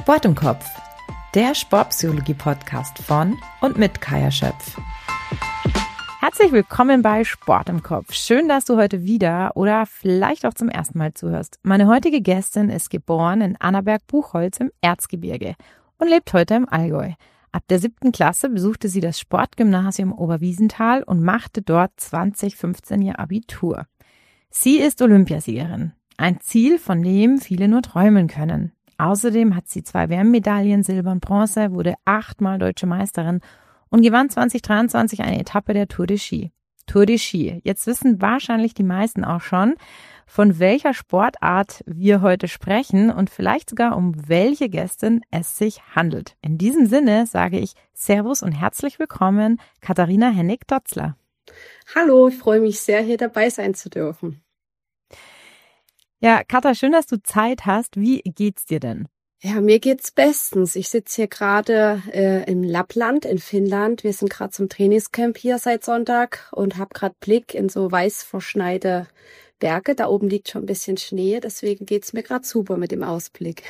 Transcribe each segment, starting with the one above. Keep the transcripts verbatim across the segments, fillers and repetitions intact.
Sport im Kopf, der Sportpsychologie-Podcast von und mit Kaja Schöpf. Herzlich willkommen bei Sport im Kopf. Schön, dass du heute wieder oder vielleicht auch zum ersten Mal zuhörst. Meine heutige Gästin ist geboren in Annaberg-Buchholz im Erzgebirge und lebt heute im Allgäu. Ab der siebten Klasse besuchte sie das Sportgymnasium Oberwiesenthal und machte dort zwanzig fünfzehn ihr Abitur. Sie ist Olympiasiegerin, ein Ziel, von dem viele nur träumen können. Außerdem hat sie zwei W M-Medaillen, Silber und Bronze, wurde achtmal deutsche Meisterin und gewann zwanzig dreiundzwanzig eine Etappe der Tour de Ski. Tour de Ski. Jetzt wissen wahrscheinlich die meisten auch schon, von welcher Sportart wir heute sprechen und vielleicht sogar um welche Gästin es sich handelt. In diesem Sinne sage ich Servus und herzlich willkommen, Katharina Hennig-Dotzler. Hallo, ich freue mich sehr, hier dabei sein zu dürfen. Ja, Katha, schön, dass du Zeit hast. Wie geht's dir denn? Ja, mir geht's bestens. Ich sitze hier gerade äh, im Lappland in Finnland. Wir sind gerade zum Trainingscamp hier seit Sonntag und habe gerade Blick in so weiß verschneite Berge. Da oben liegt schon ein bisschen Schnee, deswegen geht's mir gerade super mit dem Ausblick.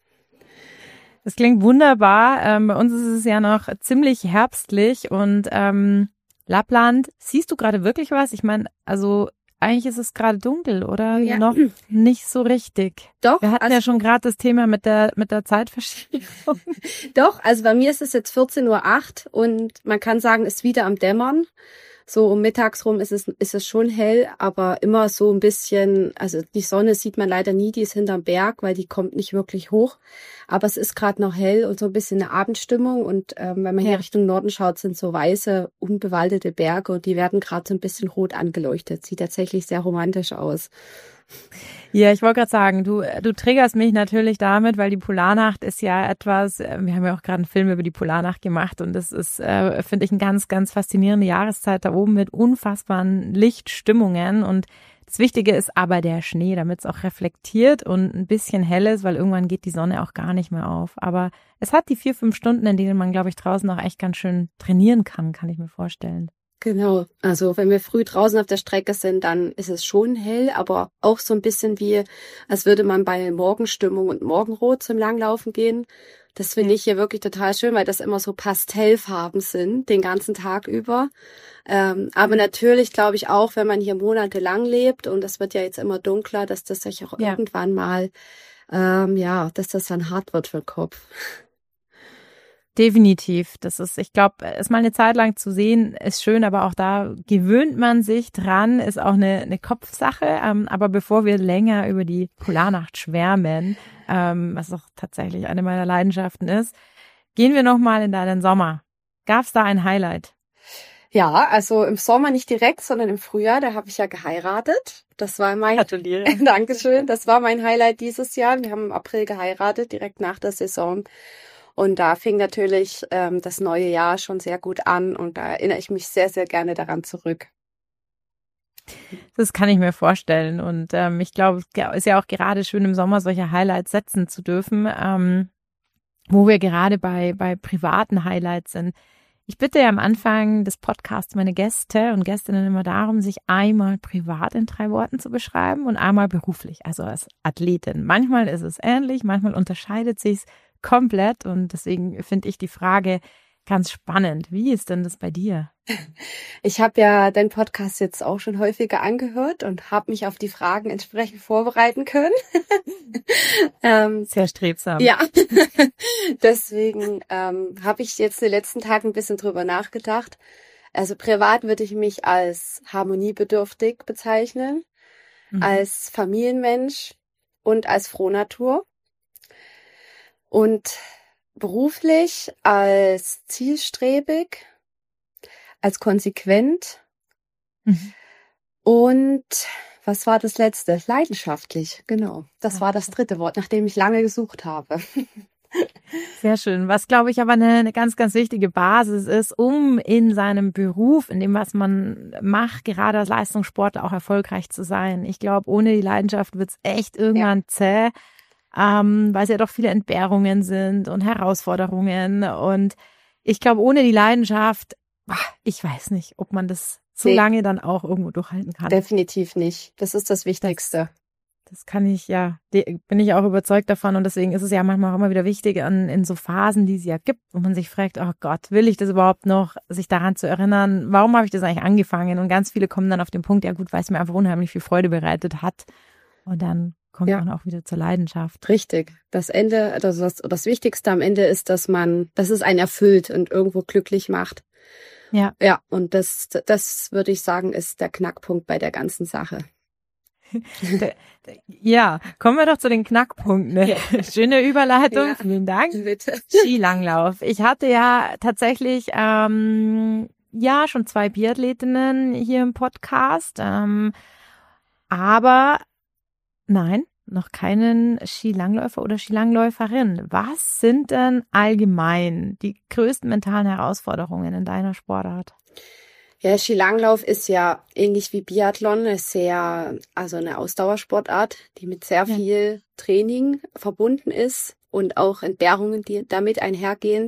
Das klingt wunderbar. Ähm, bei uns ist es ja noch ziemlich herbstlich und ähm, Lappland, siehst du gerade wirklich was? Ich meine, also eigentlich ist es gerade dunkel, oder? Ja. Noch nicht so richtig. Doch. Wir hatten also, ja schon gerade das Thema mit der mit der Zeitverschiebung. Doch, also bei mir ist es jetzt vierzehn Uhr acht und man kann sagen, es ist wieder am Dämmern. So um mittags rum ist es, ist es schon hell, aber immer so ein bisschen, also die Sonne sieht man leider nie, die ist hinterm Berg, weil die kommt nicht wirklich hoch. Aber es ist gerade noch hell und so ein bisschen eine Abendstimmung. Und ähm, wenn man hier Ja. Richtung Norden schaut, sind so weiße, unbewaldete Berge und die werden gerade so ein bisschen rot angeleuchtet. Sieht tatsächlich sehr romantisch aus. Ja, ich wollte gerade sagen, du du triggerst mich natürlich damit, weil die Polarnacht ist ja etwas, wir haben ja auch gerade einen Film über die Polarnacht gemacht und das ist, äh, finde ich, eine ganz, ganz faszinierende Jahreszeit da oben mit unfassbaren Lichtstimmungen und das Wichtige ist aber der Schnee, damit es auch reflektiert und ein bisschen hell ist, weil irgendwann geht die Sonne auch gar nicht mehr auf. Aber es hat die vier, fünf Stunden, in denen man, glaube ich, draußen auch echt ganz schön trainieren kann, kann ich mir vorstellen. Genau, also wenn wir früh draußen auf der Strecke sind, dann ist es schon hell, aber auch so ein bisschen wie, als würde man bei Morgenstimmung und Morgenrot zum Langlaufen gehen. Das finde ich hier wirklich total schön, weil das immer so Pastellfarben sind, den ganzen Tag über. Ähm, aber natürlich glaube ich auch, wenn man hier monatelang lebt und es wird ja jetzt immer dunkler, dass das sich auch Ja. irgendwann mal, ähm, ja, dass das dann hart wird für den Kopf. Definitiv. Das ist, ich glaube, es mal eine Zeit lang zu sehen, ist schön, aber auch da gewöhnt man sich dran, ist auch eine, eine Kopfsache. Ähm, aber bevor wir länger über die Polarnacht schwärmen, ähm, was auch tatsächlich eine meiner Leidenschaften ist, gehen wir nochmal in deinen Sommer. Gab's da ein Highlight? Ja, also im Sommer nicht direkt, sondern im Frühjahr, da habe ich ja geheiratet. Das war mein Gratuliere. Dankeschön. Das war mein Highlight dieses Jahr. Wir haben im April geheiratet, direkt nach der Saison. Und da fing natürlich ähm, das neue Jahr schon sehr gut an und da erinnere ich mich sehr, sehr gerne daran zurück. Das kann ich mir vorstellen und ähm, ich glaube, es ist ja auch gerade schön im Sommer solche Highlights setzen zu dürfen, ähm, wo wir gerade bei bei privaten Highlights sind. Ich bitte ja am Anfang des Podcasts meine Gäste und Gästinnen immer darum, sich einmal privat in drei Worten zu beschreiben und einmal beruflich, also als Athletin. Manchmal ist es ähnlich, manchmal unterscheidet sich's komplett und deswegen finde ich die Frage ganz spannend. Wie ist denn das bei dir? Ich habe ja deinen Podcast jetzt auch schon häufiger angehört und habe mich auf die Fragen entsprechend vorbereiten können. ähm, Sehr strebsam. Ja, deswegen ähm, habe ich jetzt in den letzten Tagen ein bisschen drüber nachgedacht. Also privat würde ich mich als harmoniebedürftig bezeichnen, Mhm. als Familienmensch und als Frohnatur. Und beruflich als zielstrebig, als konsequent Mhm. und was war das letzte? Leidenschaftlich, genau. Das war das dritte Wort, nach dem ich lange gesucht habe. Sehr schön. Was, glaube ich, aber eine, eine ganz, ganz wichtige Basis ist, um in seinem Beruf, in dem, was man macht, gerade als Leistungssportler auch erfolgreich zu sein. Ich glaube, ohne die Leidenschaft wird es echt irgendwann ja. zäh. Ähm, weil es ja doch viele Entbehrungen sind und Herausforderungen. Und ich glaube, ohne die Leidenschaft, ich weiß nicht, ob man das so nee. lange dann auch irgendwo durchhalten kann. Definitiv nicht. Das ist das Wichtigste. Das, Das kann ich, ja, die, bin ich auch überzeugt davon und deswegen ist es ja manchmal auch immer wieder wichtig an, in so Phasen, die es ja gibt, wo man sich fragt, oh Gott, will ich das überhaupt noch, sich daran zu erinnern, warum habe ich das eigentlich angefangen? Und ganz viele kommen dann auf den Punkt, ja gut, weil es mir einfach unheimlich viel Freude bereitet hat und dann kommt Ja. man auch wieder zur Leidenschaft. Richtig. Das Ende, also das, das Wichtigste am Ende ist, dass man, dass es einen erfüllt und irgendwo glücklich macht. Ja. Ja, und das, das würde ich sagen, ist der Knackpunkt bei der ganzen Sache. Ja, kommen wir doch zu den Knackpunkten. Ne? Ja. Schöne Überleitung, Ja. vielen Dank. Bitte. Skilanglauf. Ich hatte ja tatsächlich ähm, ja schon zwei Biathletinnen hier im Podcast, ähm, aber nein, noch keinen Skilangläufer oder Skilangläuferin. Was sind denn allgemein die größten mentalen Herausforderungen in deiner Sportart? Ja, Skilanglauf ist ja ähnlich wie Biathlon, ist sehr, also eine Ausdauersportart, die mit sehr Ja. viel Training verbunden ist und auch Entbehrungen, die damit einhergehen,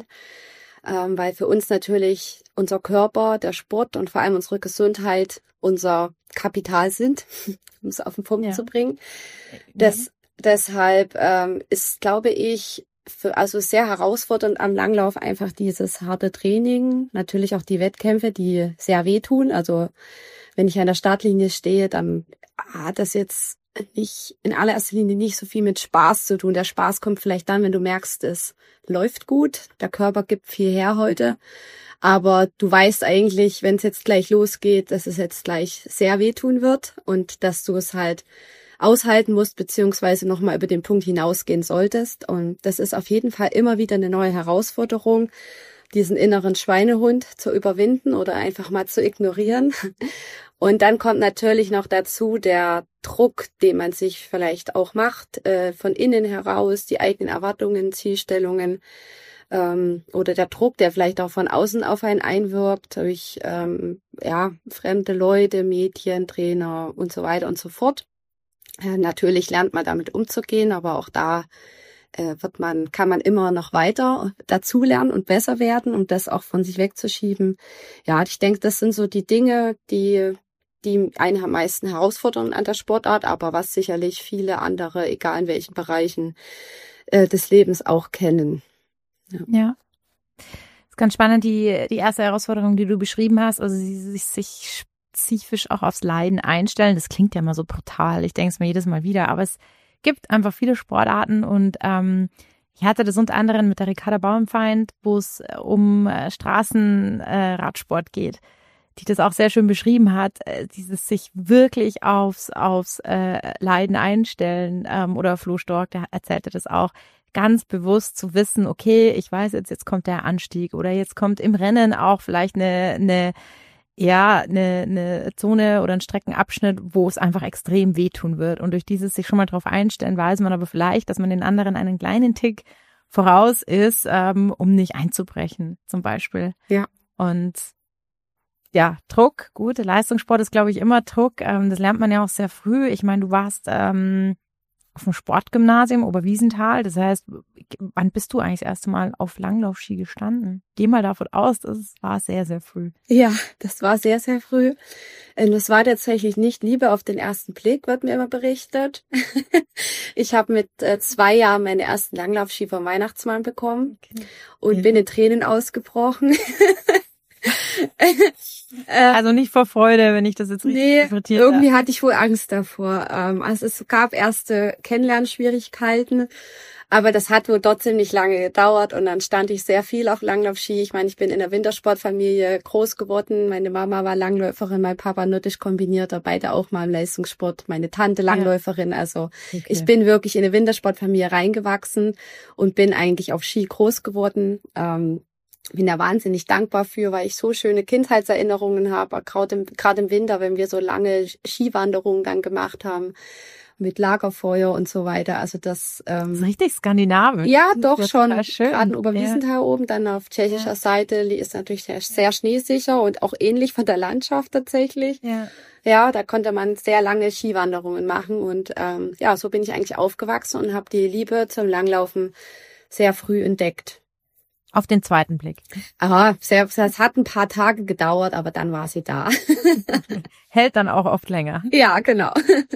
ähm, weil für uns natürlich unser Körper, der Sport und vor allem unsere Gesundheit unser Kapital sind, um es auf den Punkt Ja. zu bringen. Das, deshalb ähm, ist, glaube ich, für, also sehr herausfordernd am Langlauf einfach dieses harte Training, natürlich auch die Wettkämpfe, die sehr wehtun. Also wenn ich an der Startlinie stehe, dann hat das jetzt nicht in allererster Linie nicht so viel mit Spaß zu tun. Der Spaß kommt vielleicht dann, wenn du merkst, es läuft gut, der Körper gibt viel her heute. Aber du weißt eigentlich, wenn es jetzt gleich losgeht, dass es jetzt gleich sehr wehtun wird und dass du es halt aushalten musst, beziehungsweise nochmal über den Punkt hinausgehen solltest. Und das ist auf jeden Fall immer wieder eine neue Herausforderung, diesen inneren Schweinehund zu überwinden oder einfach mal zu ignorieren. Und dann kommt natürlich noch dazu der Druck, den man sich vielleicht auch macht, äh, von innen heraus, die eigenen Erwartungen, Zielstellungen, ähm, oder der Druck, der vielleicht auch von außen auf einen einwirkt, durch ähm, ja fremde Leute, Medien, Trainer und so weiter und so fort. Äh, natürlich lernt man damit umzugehen, aber auch da äh, wird man, kann man immer noch weiter dazulernen und besser werden, um das auch von sich wegzuschieben. Ja, ich denke, das sind so die Dinge, die die einen am meisten herausfordern an der Sportart, aber was sicherlich viele andere, egal in welchen Bereichen äh, des Lebens auch kennen. Ja. ja. Ist ganz spannend, die, die erste Herausforderung, die du beschrieben hast, also sie sich, sich spezifisch auch aufs Leiden einstellen. Das klingt ja immer so brutal. Ich denke es mir jedes Mal wieder, aber es gibt einfach viele Sportarten und ähm, ich hatte das unter anderem mit der Ricarda Bauernfeind, wo es um äh, Straßenradsport äh, geht, die das auch sehr schön beschrieben hat, äh, dieses sich wirklich aufs, aufs äh, Leiden einstellen, ähm, oder Flo Stork, der erzählte das auch, ganz bewusst zu wissen, okay, ich weiß jetzt, jetzt kommt der Anstieg oder jetzt kommt im Rennen auch vielleicht eine, eine ja, eine, eine Zone oder ein Streckenabschnitt, wo es einfach extrem wehtun wird. Und durch dieses sich schon mal drauf einstellen, weiß man aber vielleicht, dass man den anderen einen kleinen Tick voraus ist, ähm, um nicht einzubrechen, zum Beispiel. Ja. Und ja, Druck, gut, Leistungssport ist, glaube ich, immer Druck. Ähm, das lernt man ja auch sehr früh. Ich meine, du warst ähm, auf dem Sportgymnasium Oberwiesenthal. Das heißt, wann bist du eigentlich das erste Mal auf Langlaufski gestanden? Geh mal davon aus, das war sehr, sehr früh. Ja, das war sehr, sehr früh. Das war tatsächlich nicht Liebe auf den ersten Blick, wird mir immer berichtet. Ich habe mit äh, zwei Jahren meine ersten Langlaufski vom Weihnachtsmann bekommen okay. und ja. bin in Tränen ausgebrochen. Also nicht vor Freude, wenn ich das jetzt richtig nee, interpretiert habe. Irgendwie habe. hatte ich wohl Angst davor. Also es gab erste Kennenlernschwierigkeiten, aber das hat wohl trotzdem nicht lange gedauert und dann stand ich sehr viel auf Langlaufski. Ich meine, ich bin in der Wintersportfamilie groß geworden. Meine Mama war Langläuferin, mein Papa nordisch kombinierter, beide auch mal im Leistungssport. Meine Tante Langläuferin. Ja. Also okay. Ich bin wirklich in eine Wintersportfamilie reingewachsen und bin eigentlich auf Ski groß geworden. Ähm, bin da wahnsinnig dankbar für, weil ich so schöne Kindheitserinnerungen habe, gerade im, gerade im Winter, wenn wir so lange Skiwanderungen dann gemacht haben, mit Lagerfeuer und so weiter. Also das, ähm, das ist richtig skandinavisch. Ja, doch das schon. Gerade in Oberwiesenthal ja. oben, dann auf tschechischer ja. Seite ist natürlich sehr, sehr schneesicher und auch ähnlich von der Landschaft tatsächlich. Ja. Ja, da konnte man sehr lange Skiwanderungen machen und ähm, ja, so bin ich eigentlich aufgewachsen und habe die Liebe zum Langlaufen sehr früh entdeckt. Auf den zweiten Blick. Aha, sehr, das hat ein paar Tage gedauert, aber dann war sie da. Hält dann auch oft länger. Ja, genau.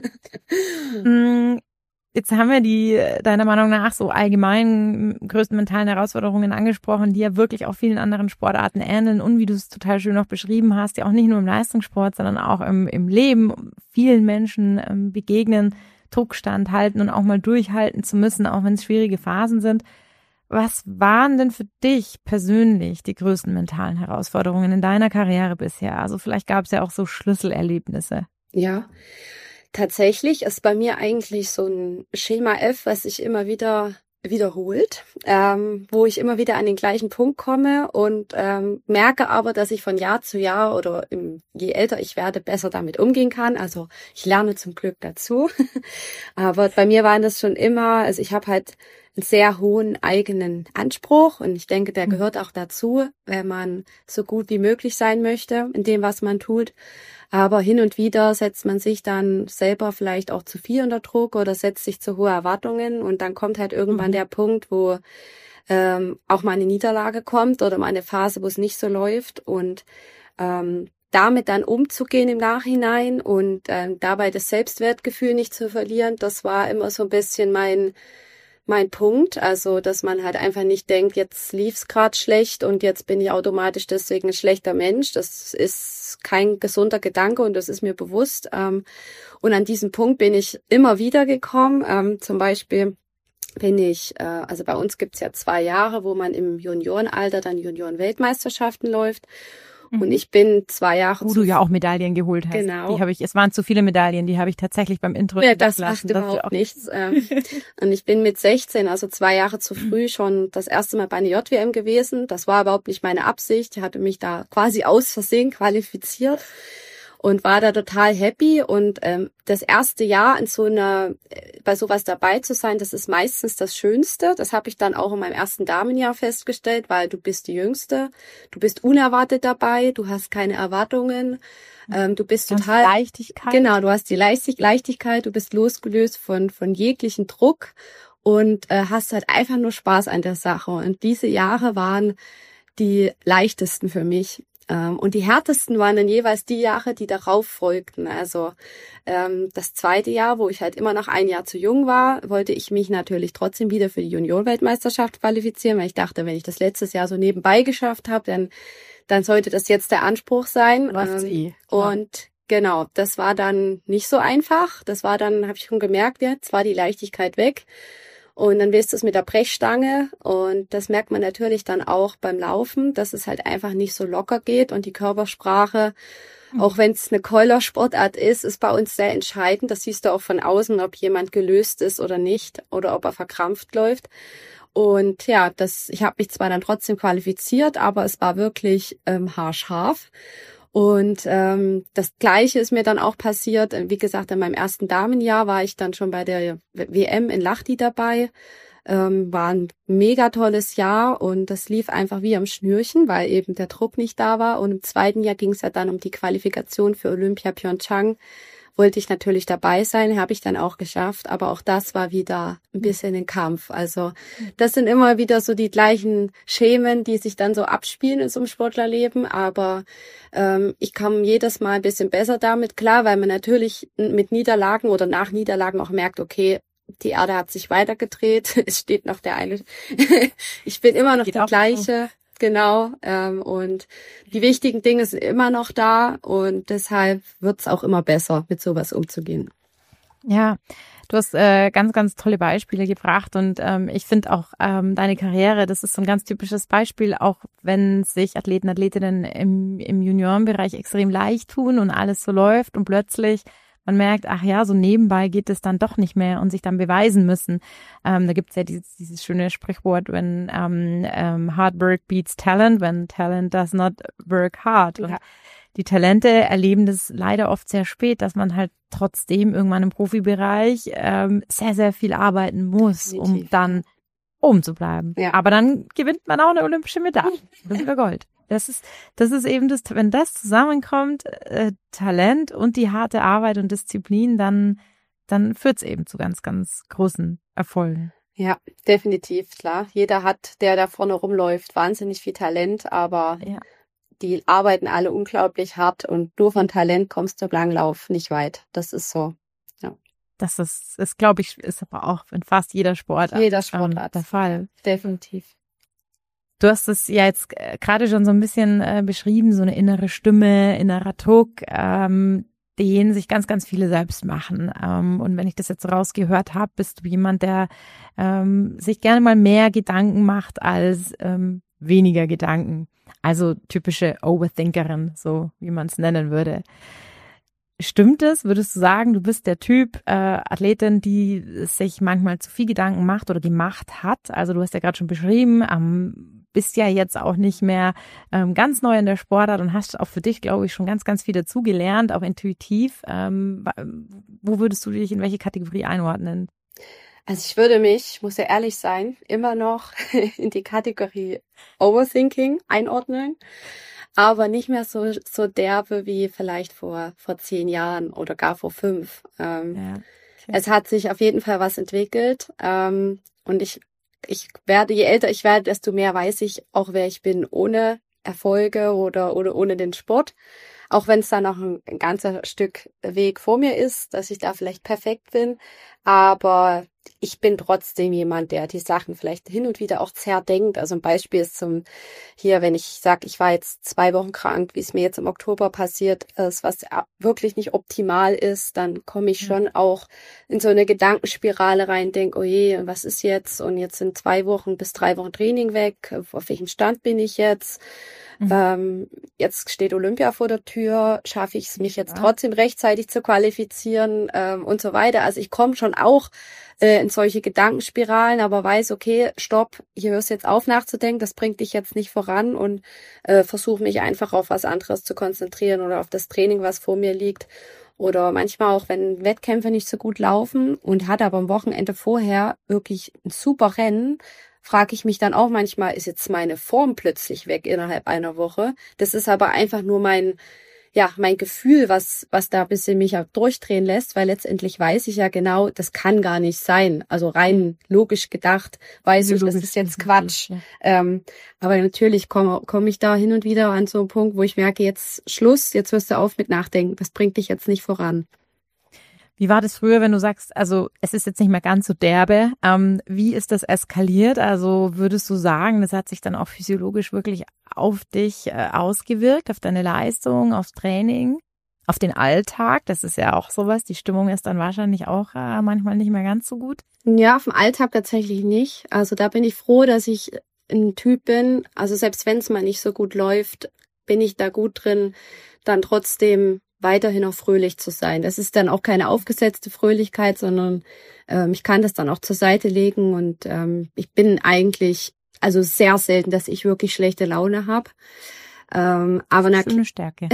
Jetzt haben wir die, deiner Meinung nach, so allgemein größten mentalen Herausforderungen angesprochen, die ja wirklich auch vielen anderen Sportarten ähneln und wie du es total schön noch beschrieben hast, ja auch nicht nur im Leistungssport, sondern auch im, im Leben vielen Menschen ähm, begegnen, Druck standhalten und auch mal durchhalten zu müssen, auch wenn es schwierige Phasen sind. Was waren denn für dich persönlich die größten mentalen Herausforderungen in deiner Karriere bisher? Also vielleicht gab es ja auch so Schlüsselerlebnisse. Ja, tatsächlich ist bei mir eigentlich so ein Schema F, was sich immer wieder wiederholt, ähm, wo ich immer wieder an den gleichen Punkt komme und ähm, merke aber, dass ich von Jahr zu Jahr oder im, je älter ich werde, besser damit umgehen kann. Also ich lerne zum Glück dazu. Aber bei mir waren das schon immer, also ich habe halt einen sehr hohen eigenen Anspruch und ich denke, der gehört auch dazu, wenn man so gut wie möglich sein möchte in dem, was man tut. Aber hin und wieder setzt man sich dann selber vielleicht auch zu viel unter Druck oder setzt sich zu hohe Erwartungen und dann kommt halt irgendwann mhm. der Punkt, wo ähm, auch mal eine Niederlage kommt oder mal eine Phase, wo es nicht so läuft und ähm, damit dann umzugehen im Nachhinein und ähm, dabei das Selbstwertgefühl nicht zu verlieren, das war immer so ein bisschen mein mein Punkt, also dass man halt einfach nicht denkt, jetzt lief's gerade schlecht und jetzt bin ich automatisch deswegen ein schlechter Mensch. Das ist kein gesunder Gedanke und das ist mir bewusst. Und an diesem Punkt bin ich immer wieder gekommen. Zum Beispiel bin ich, also bei uns gibt's ja zwei Jahre, wo man im Juniorenalter dann Junioren-Weltmeisterschaften läuft. Und ich bin zwei Jahre Wo du ja auch Medaillen geholt hast. Genau. Die habe ich, es waren zu viele Medaillen, die habe ich tatsächlich beim Intro ja, das macht überhaupt nichts. Und ich bin mit sechzehn, also zwei Jahre zu früh, schon das erste Mal bei einer J W M gewesen. Das war überhaupt nicht meine Absicht. Ich hatte mich da quasi aus Versehen qualifiziert und war da total happy. Und ähm, das erste Jahr in so einer, bei sowas dabei zu sein, das ist meistens das Schönste. Das habe ich dann auch in meinem ersten Damenjahr festgestellt, weil du bist die Jüngste, du bist unerwartet dabei, du hast keine Erwartungen, ähm, du bist total Leichtigkeit. Genau, du hast die Leichtig- Leichtigkeit, du bist losgelöst von von jeglichen Druck und äh, hast halt einfach nur Spaß an der Sache. Und diese Jahre waren die leichtesten für mich. Und die härtesten waren dann jeweils die Jahre, die darauf folgten. Also ähm, das zweite Jahr, wo ich halt immer noch ein Jahr zu jung war, wollte ich mich natürlich trotzdem wieder für die Juniorenweltmeisterschaft qualifizieren, weil ich dachte, wenn ich das letztes Jahr so nebenbei geschafft habe, dann dann sollte das jetzt der Anspruch sein. Was ähm, eh. Und genau, das war dann nicht so einfach. Das war dann, habe ich schon gemerkt, jetzt war die Leichtigkeit weg. Und dann willst du es mit der Brechstange und das merkt man natürlich dann auch beim Laufen, dass es halt einfach nicht so locker geht und die Körpersprache, mhm. auch wenn es eine Keulersportart ist, ist bei uns sehr entscheidend. Das siehst du auch von außen, ob jemand gelöst ist oder nicht oder ob er verkrampft läuft. Und ja, das, ich habe mich zwar dann trotzdem qualifiziert, aber es war wirklich ähm, haarscharf. Und ähm, das Gleiche ist mir dann auch passiert. Wie gesagt, in meinem ersten Damenjahr war ich dann schon bei der W M in Lahti dabei. Ähm, war ein mega tolles Jahr und das lief einfach wie am Schnürchen, weil eben der Druck nicht da war. Und im zweiten Jahr ging es ja dann um die Qualifikation für Olympia Pyeongchang. Wollte ich natürlich dabei sein, habe ich dann auch geschafft, aber auch das war wieder ein bisschen ein Kampf. Also das sind immer wieder so die gleichen Schemen, die sich dann so abspielen in so einem Sportlerleben, aber ähm, ich kam jedes Mal ein bisschen besser damit klar, weil man natürlich mit Niederlagen oder nach Niederlagen auch merkt, okay, die Erde hat sich weitergedreht, es steht noch der eine, ich bin immer noch die gleiche. Genau, ähm, und die wichtigen Dinge sind immer noch da und deshalb wird's auch immer besser, mit sowas umzugehen. Ja, du hast äh, ganz, ganz tolle Beispiele gebracht und ähm, ich finde auch ähm, deine Karriere, das ist so ein ganz typisches Beispiel, auch wenn sich Athleten, Athletinnen im, im Juniorenbereich extrem leicht tun und alles so läuft und plötzlich man merkt, ach ja, so nebenbei geht es dann doch nicht mehr und sich dann beweisen müssen. Ähm, da gibt's ja dieses, dieses schöne Sprichwort, wenn ähm, ähm, hard work beats talent, when talent does not work hard. Und ja. Die Talente erleben das leider oft sehr spät, dass man halt trotzdem irgendwann im Profibereich ähm, sehr, sehr viel arbeiten muss, Definitiv. um dann oben zu bleiben. Ja. Aber dann gewinnt man auch eine olympische Medaille. Das ist wieder Gold. Das ist, das ist eben das, wenn das zusammenkommt, äh, Talent und die harte Arbeit und Disziplin, dann, dann führt's eben zu ganz, ganz großen Erfolgen. Ja, definitiv, klar. Jeder hat, der da vorne rumläuft, wahnsinnig viel Talent, aber ja. Die arbeiten alle unglaublich hart und nur von Talent kommst du im Langlauf nicht weit. Das ist so, ja. Das ist, ist glaube ich, ist aber auch in fast jeder Sportart, jeder Sportart. Ähm, der Fall. Definitiv. Du hast es ja jetzt gerade schon so ein bisschen äh, beschrieben, so eine innere Stimme, innerer Druck, ähm, den sich ganz, ganz viele selbst machen. Ähm, und wenn ich das jetzt rausgehört habe, bist du jemand, der ähm, sich gerne mal mehr Gedanken macht als ähm, weniger Gedanken. Also typische Overthinkerin, so wie man es nennen würde. Stimmt es? Würdest du sagen, du bist der Typ äh, Athletin, die sich manchmal zu viel Gedanken macht oder gemacht hat? Also du hast ja gerade schon beschrieben, ähm, bist ja jetzt auch nicht mehr ähm, ganz neu in der Sportart und hast auch für dich, glaube ich, schon ganz, ganz viel dazugelernt, auch intuitiv. Ähm, wo würdest du dich in welche Kategorie einordnen? Also ich würde mich, muss ja ehrlich sein, immer noch in die Kategorie Overthinking einordnen, aber nicht mehr so so derbe wie vielleicht vor vor zehn Jahren oder gar vor fünf. Ähm, ja, okay. Es hat sich auf jeden Fall was entwickelt ähm, und ich ich werde, je älter ich werde, desto mehr weiß ich auch, wer ich bin ohne Erfolge oder oder ohne den Sport. Auch wenn es da noch ein, ein ganzer Stück Weg vor mir ist, dass ich da vielleicht perfekt bin, aber ich bin trotzdem jemand, der die Sachen vielleicht hin und wieder auch zerdenkt. Also ein Beispiel ist zum hier, wenn ich sage, ich war jetzt zwei Wochen krank, wie es mir jetzt im Oktober passiert ist, was wirklich nicht optimal ist, dann komme ich schon auch in so eine Gedankenspirale rein, denke, oh je, was ist jetzt? Und jetzt sind zwei Wochen bis drei Wochen Training weg. Auf welchem Stand bin ich jetzt? Mhm. Ähm, jetzt steht Olympia vor der Tür. Schaffe ich es, mich jetzt trotzdem rechtzeitig zu qualifizieren ähm, und so weiter? Also ich komme schon auch äh, in solche Gedankenspiralen, aber weiß, okay, stopp, hier hörst du jetzt auf nachzudenken, das bringt dich jetzt nicht voran und äh, versuche mich einfach auf was anderes zu konzentrieren oder auf das Training, was vor mir liegt. Oder manchmal auch, wenn Wettkämpfe nicht so gut laufen und hat aber am Wochenende vorher wirklich ein super Rennen, frage ich mich dann auch manchmal, ist jetzt meine Form plötzlich weg innerhalb einer Woche? Das ist aber einfach nur mein, ja, mein Gefühl, was, was da ein bisschen mich auch durchdrehen lässt, weil letztendlich weiß ich ja genau, das kann gar nicht sein. Also rein logisch gedacht weiß ich, das ist jetzt Quatsch. Ja. Ähm, aber natürlich komme komme ich da hin und wieder an so einen Punkt, wo ich merke, jetzt Schluss, jetzt hörst du auf mit Nachdenken, das bringt dich jetzt nicht voran. Wie war das früher, wenn du sagst, also es ist jetzt nicht mehr ganz so derbe, ähm, wie ist das eskaliert? Also würdest du sagen, das hat sich dann auch physiologisch wirklich auf dich äh, ausgewirkt, auf deine Leistung, aufs Training, auf den Alltag? Das ist ja auch sowas, die Stimmung ist dann wahrscheinlich auch äh, manchmal nicht mehr ganz so gut. Ja, auf dem Alltag tatsächlich nicht. Also da bin ich froh, dass ich ein Typ bin, also selbst wenn es mal nicht so gut läuft, bin ich da gut drin, dann trotzdem weiterhin auch fröhlich zu sein. Das ist dann auch keine aufgesetzte Fröhlichkeit, sondern ähm, ich kann das dann auch zur Seite legen und ähm, ich bin eigentlich, also sehr selten, dass ich wirklich schlechte Laune habe. Ähm, aber das ist eine Stärke.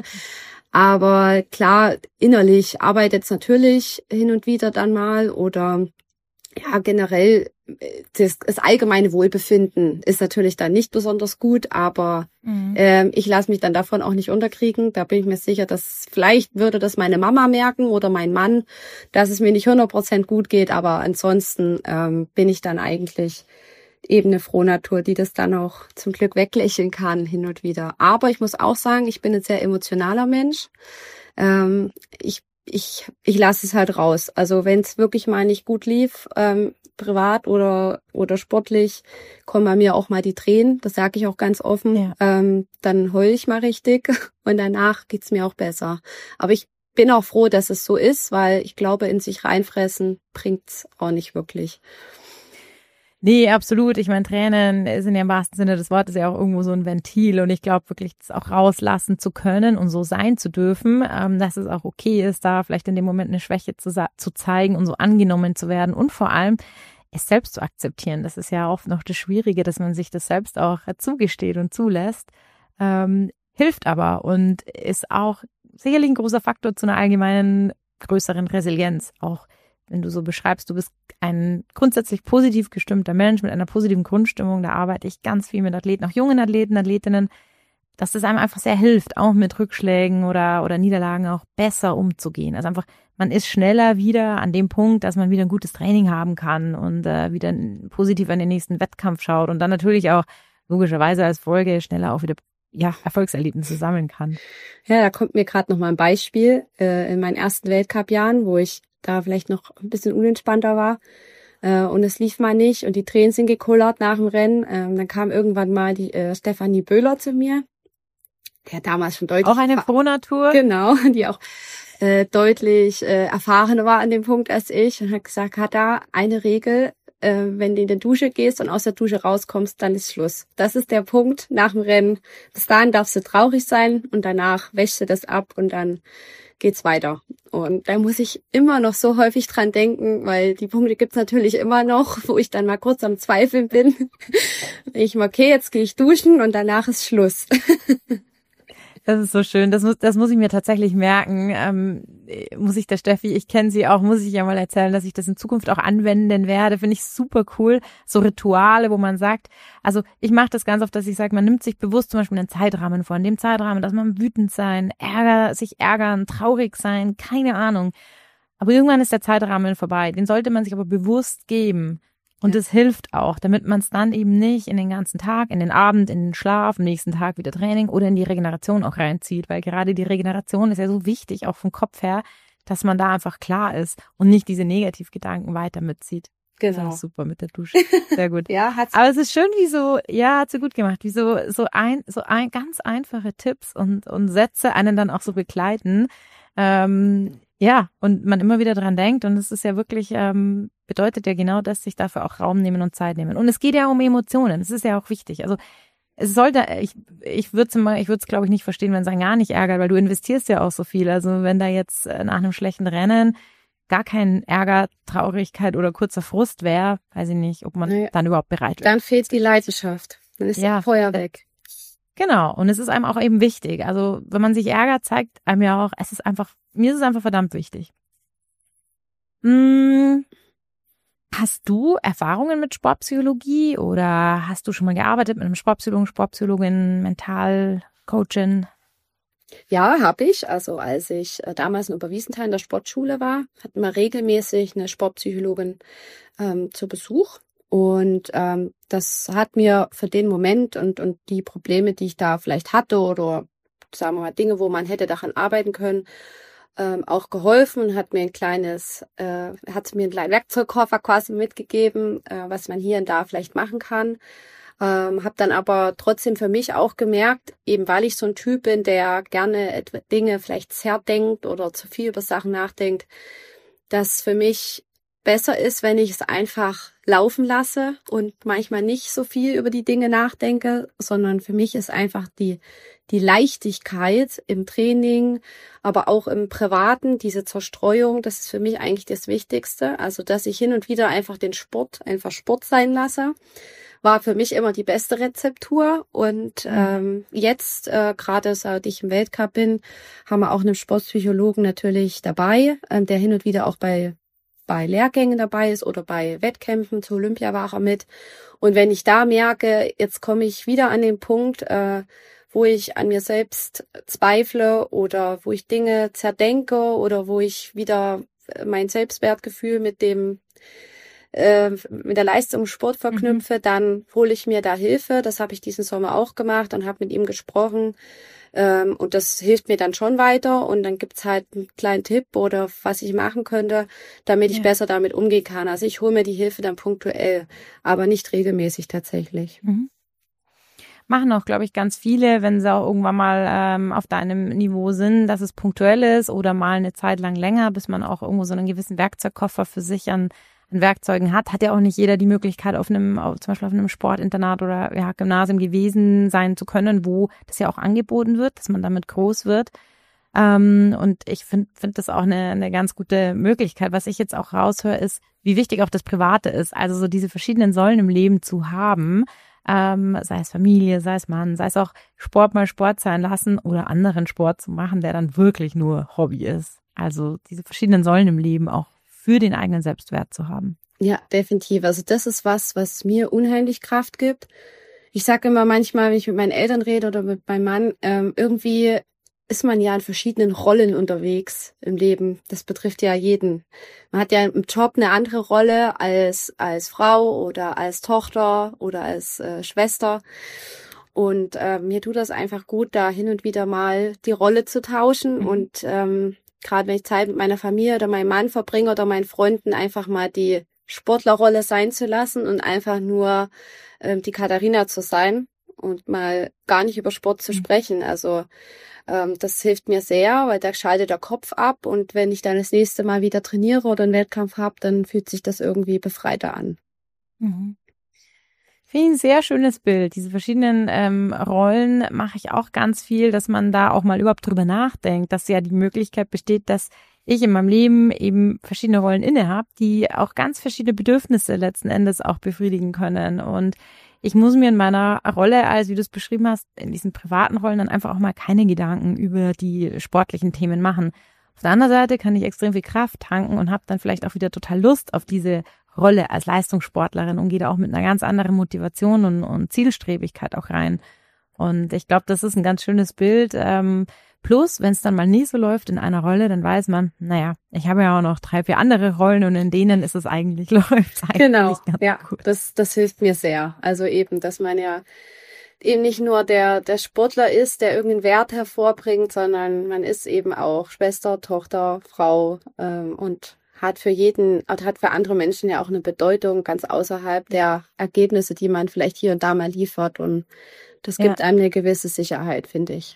Aber klar, innerlich arbeitet es natürlich hin und wieder dann mal oder ja, generell das, das allgemeine Wohlbefinden ist natürlich dann nicht besonders gut, aber mhm. ähm, ich lasse mich dann davon auch nicht unterkriegen. Da bin ich mir sicher, dass vielleicht würde das meine Mama merken oder mein Mann, dass es mir nicht hundert Prozent gut geht, aber ansonsten ähm, bin ich dann eigentlich eben eine Frohnatur, die das dann auch zum Glück weglächeln kann hin und wieder. Aber ich muss auch sagen, ich bin ein sehr emotionaler Mensch. Ähm, ich ich ich lasse es halt raus. Also wenn es wirklich mal nicht gut lief, ähm, privat oder oder sportlich, kommen bei mir auch mal die Tränen. Das sage ich auch ganz offen. Ja. Ähm, dann heule ich mal richtig und danach geht's mir auch besser. Aber ich bin auch froh, dass es so ist, weil ich glaube, in sich reinfressen bringt's auch nicht wirklich. Nee, absolut. Ich meine, Tränen sind ja im wahrsten Sinne des Wortes ja auch irgendwo so ein Ventil und ich glaube wirklich, das auch rauslassen zu können und so sein zu dürfen, ähm, dass es auch okay ist, da vielleicht in dem Moment eine Schwäche zu, zu zeigen und so angenommen zu werden und vor allem es selbst zu akzeptieren. Das ist ja oft noch das Schwierige, dass man sich das selbst auch zugesteht und zulässt, ähm, hilft aber und ist auch sicherlich ein großer Faktor zu einer allgemeinen größeren Resilienz, auch wenn du so beschreibst, du bist ein grundsätzlich positiv gestimmter Mensch mit einer positiven Grundstimmung, da arbeite ich ganz viel mit Athleten, auch jungen Athleten, Athletinnen, dass es einem einfach sehr hilft, auch mit Rückschlägen oder oder Niederlagen auch besser umzugehen. Also einfach man ist schneller wieder an dem Punkt, dass man wieder ein gutes Training haben kann und äh, wieder positiv an den nächsten Wettkampf schaut und dann natürlich auch logischerweise als Folge schneller auch wieder ja Erfolgserlebnisse sammeln kann. Ja, da kommt mir gerade noch mal ein Beispiel äh, in meinen ersten Weltcup-Jahren, wo ich da vielleicht noch ein bisschen unentspannter war äh, und es lief mal nicht und die Tränen sind gekullert nach dem Rennen. Ähm, dann kam irgendwann mal die äh, Stefanie Böhler zu mir, der damals schon deutlich... Auch eine Frohnatur. Genau, die auch äh, deutlich äh, erfahrener war an dem Punkt als ich und hat gesagt, hat da eine Regel, äh, wenn du in die Dusche gehst und aus der Dusche rauskommst, dann ist Schluss. Das ist der Punkt nach dem Rennen. Bis dahin darfst du traurig sein und danach wäschst du das ab und dann geht's weiter. Und da muss ich immer noch so häufig dran denken, weil die Punkte gibt's natürlich immer noch, wo ich dann mal kurz am Zweifeln bin. Ich okay, jetzt gehe ich duschen und danach ist Schluss. Das ist so schön. Das muss, das muss ich mir tatsächlich merken. Ähm, muss ich der Steffi, ich kenne sie auch, muss ich ja mal erzählen, dass ich das in Zukunft auch anwenden werde. Finde ich super cool. So Rituale, wo man sagt, also ich mache das ganz oft, dass ich sage, man nimmt sich bewusst zum Beispiel einen Zeitrahmen vor. In dem Zeitrahmen, dass man wütend sein, Ärger, sich ärgern, traurig sein, keine Ahnung. Aber irgendwann ist der Zeitrahmen vorbei. Den sollte man sich aber bewusst geben. Und es hilft auch, damit man es dann eben nicht in den ganzen Tag, in den Abend, in den Schlaf, am nächsten Tag wieder Training oder in die Regeneration auch reinzieht. Weil gerade die Regeneration ist ja so wichtig, auch vom Kopf her, dass man da einfach klar ist und nicht diese Negativgedanken weiter mitzieht. Genau. Das ist super mit der Dusche. Sehr gut. Ja, hat's. Aber es ist schön, wie so, ja, hat sie gut gemacht, wie so, so ein, so ein ganz einfache Tipps und, und Sätze einen dann auch so begleiten. Ähm, ja, und man immer wieder dran denkt und es ist ja wirklich, ähm, bedeutet ja genau das, sich dafür auch Raum nehmen und Zeit nehmen. Und es geht ja um Emotionen, das ist ja auch wichtig. Also es sollte, ich, ich würde es immer, ich würde es glaube ich nicht verstehen, wenn es einen gar nicht ärgert, weil du investierst ja auch so viel. Also wenn da jetzt nach einem schlechten Rennen gar kein Ärger, Traurigkeit oder kurzer Frust wäre, weiß ich nicht, ob man naja, dann überhaupt bereit wäre. Dann fehlt die Leidenschaft, dann ist ja, das Feuer weg. Genau, und es ist einem auch eben wichtig. Also wenn man sich ärgert, zeigt einem ja auch, es ist einfach, mir ist es einfach verdammt wichtig. Hm. Hast du Erfahrungen mit Sportpsychologie oder hast du schon mal gearbeitet mit einem Sportpsychologen, Sportpsychologin, Mentalcoachin? Ja, habe ich. Also als ich äh, damals in Oberwiesenthal in der Sportschule war, hatten wir regelmäßig eine Sportpsychologin ähm, zu Besuch. Und ähm, das hat mir für den Moment und und die Probleme, die ich da vielleicht hatte oder sagen wir mal Dinge, wo man hätte daran arbeiten können, ähm, auch geholfen und hat mir ein kleines, äh, hat mir einen kleinen Werkzeugkoffer quasi mitgegeben, äh, was man hier und da vielleicht machen kann. Ähm, habe dann aber trotzdem für mich auch gemerkt, eben weil ich so ein Typ bin, der gerne Dinge vielleicht zerdenkt oder zu viel über Sachen nachdenkt, dass für mich besser ist, wenn ich es einfach laufen lasse und manchmal nicht so viel über die Dinge nachdenke, sondern für mich ist einfach die die Leichtigkeit im Training, aber auch im Privaten, diese Zerstreuung, das ist für mich eigentlich das Wichtigste. Also, dass ich hin und wieder einfach den Sport einfach Sport sein lasse, war für mich immer die beste Rezeptur. Und mhm. ähm, jetzt, äh, gerade seit ich im Weltcup bin, haben wir auch einen Sportpsychologen natürlich dabei, äh, der hin und wieder auch bei bei Lehrgängen dabei ist oder bei Wettkämpfen. Zu Olympia war er mit. Und wenn ich da merke, jetzt komme ich wieder an den Punkt, äh, wo ich an mir selbst zweifle oder wo ich Dinge zerdenke oder wo ich wieder mein Selbstwertgefühl mit dem äh, mit der Leistung im Sport verknüpfe, mhm. dann hole ich mir da Hilfe. Das habe ich diesen Sommer auch gemacht und habe mit ihm gesprochen. Ähm, und das hilft mir dann schon weiter. Und dann gibt's halt einen kleinen Tipp oder was ich machen könnte, damit ich ja. besser damit umgehen kann. Also ich hole mir die Hilfe dann punktuell, aber nicht regelmäßig tatsächlich. Mhm. Machen auch, glaube ich, ganz viele, wenn sie auch irgendwann mal ähm, auf deinem Niveau sind, dass es punktuell ist oder mal eine Zeit lang länger, bis man auch irgendwo so einen gewissen Werkzeugkoffer für sich an, an Werkzeugen hat. Hat ja auch nicht jeder die Möglichkeit, auf einem, auf, zum Beispiel auf einem Sportinternat oder ja, Gymnasium gewesen sein zu können, wo das ja auch angeboten wird, dass man damit groß wird. Ähm, und ich finde finde das auch eine, eine ganz gute Möglichkeit. Was ich jetzt auch raushöre, ist, wie wichtig auch das Private ist. Also so diese verschiedenen Säulen im Leben zu haben, ähm, sei es Familie, sei es Mann, sei es auch Sport mal Sport sein lassen oder anderen Sport zu machen, der dann wirklich nur Hobby ist. Also diese verschiedenen Säulen im Leben auch für den eigenen Selbstwert zu haben. Ja, definitiv. Also das ist was, was mir unheimlich Kraft gibt. Ich sage immer manchmal, wenn ich mit meinen Eltern rede oder mit meinem Mann, ähm, irgendwie ist man ja in verschiedenen Rollen unterwegs im Leben. Das betrifft ja jeden. Man hat ja im Job eine andere Rolle als als Frau oder als Tochter oder als äh, Schwester. Und äh, mir tut das einfach gut, da hin und wieder mal die Rolle zu tauschen. Mhm. Und ähm, gerade wenn ich Zeit mit meiner Familie oder meinem Mann verbringe oder meinen Freunden, einfach mal die Sportlerrolle sein zu lassen und einfach nur ähm, die Katharina zu sein und mal gar nicht über Sport zu mhm. sprechen. Also ähm, das hilft mir sehr, weil da schaltet der Kopf ab. Und wenn ich dann das nächste Mal wieder trainiere oder einen Wettkampf habe, dann fühlt sich das irgendwie befreiter an. Mhm. Finde ich ein sehr schönes Bild. Diese verschiedenen ähm, Rollen mache ich auch ganz viel, dass man da auch mal überhaupt drüber nachdenkt, dass ja die Möglichkeit besteht, dass ich in meinem Leben eben verschiedene Rollen inne habe, die auch ganz verschiedene Bedürfnisse letzten Endes auch befriedigen können. Und ich muss mir in meiner Rolle, als wie du es beschrieben hast, in diesen privaten Rollen dann einfach auch mal keine Gedanken über die sportlichen Themen machen. Auf der anderen Seite kann ich extrem viel Kraft tanken und habe dann vielleicht auch wieder total Lust auf diese Rolle als Leistungssportlerin und gehe da auch mit einer ganz anderen Motivation und, und Zielstrebigkeit auch rein. Und ich glaube, das ist ein ganz schönes Bild. Ähm, plus, wenn es dann mal nie so läuft in einer Rolle, dann weiß man, naja, ich habe ja auch noch drei, vier andere Rollen und in denen ist es eigentlich, läuft eigentlich genau, ganz ja, gut. Das, das hilft mir sehr. Also eben, dass man ja eben nicht nur der, der Sportler ist, der irgendeinen Wert hervorbringt, sondern man ist eben auch Schwester, Tochter, Frau ähm, und hat für jeden, hat für andere Menschen ja auch eine Bedeutung, ganz außerhalb der Ergebnisse, die man vielleicht hier und da mal liefert. Und das gibt ja. einem eine gewisse Sicherheit, finde ich.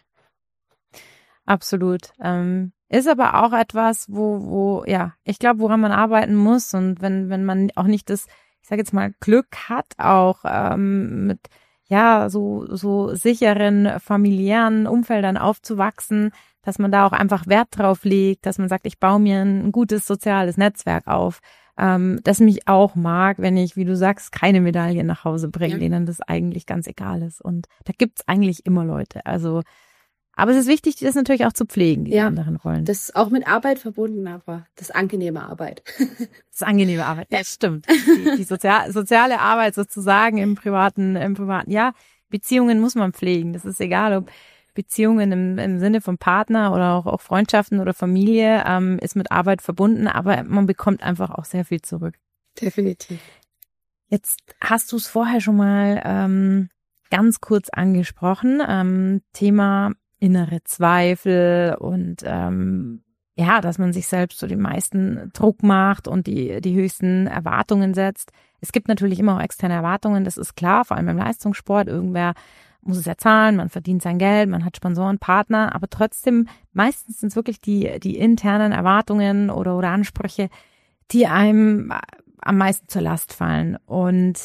Absolut. Ähm, ist aber auch etwas, wo, wo, ja, ich glaube, woran man arbeiten muss. Und wenn, wenn man auch nicht das, ich sage jetzt mal, Glück hat, auch ähm, mit, ja, so, so sicheren familiären Umfeldern aufzuwachsen, dass man da auch einfach Wert drauf legt, dass man sagt, ich baue mir ein gutes soziales Netzwerk auf, ähm, das mich auch mag, wenn ich, wie du sagst, keine Medaillen nach Hause bringe, ja. denen das eigentlich ganz egal ist. Und da gibt's eigentlich immer Leute. Also, aber es ist wichtig, das natürlich auch zu pflegen, die ja, anderen Rollen. Das ist auch mit Arbeit verbunden, aber das ist angenehme Arbeit. Das ist angenehme Arbeit, ja, stimmt. Die, die sozial, soziale Arbeit sozusagen im privaten, im privaten, ja, Beziehungen muss man pflegen. Das ist egal, ob Beziehungen im, im Sinne von Partner oder auch, auch Freundschaften oder Familie ähm, ist mit Arbeit verbunden, aber man bekommt einfach auch sehr viel zurück. Definitiv. Jetzt hast du es vorher schon mal ähm, ganz kurz angesprochen, ähm, Thema innere Zweifel und ähm, ja, dass man sich selbst so den meisten Druck macht und die die höchsten Erwartungen setzt. Es gibt natürlich immer auch externe Erwartungen, das ist klar, vor allem im Leistungssport. Irgendwer muss es ja zahlen, man verdient sein Geld, man hat Sponsoren, Partner, aber trotzdem, meistens sind es wirklich die die internen Erwartungen oder oder Ansprüche, die einem am meisten zur Last fallen. Und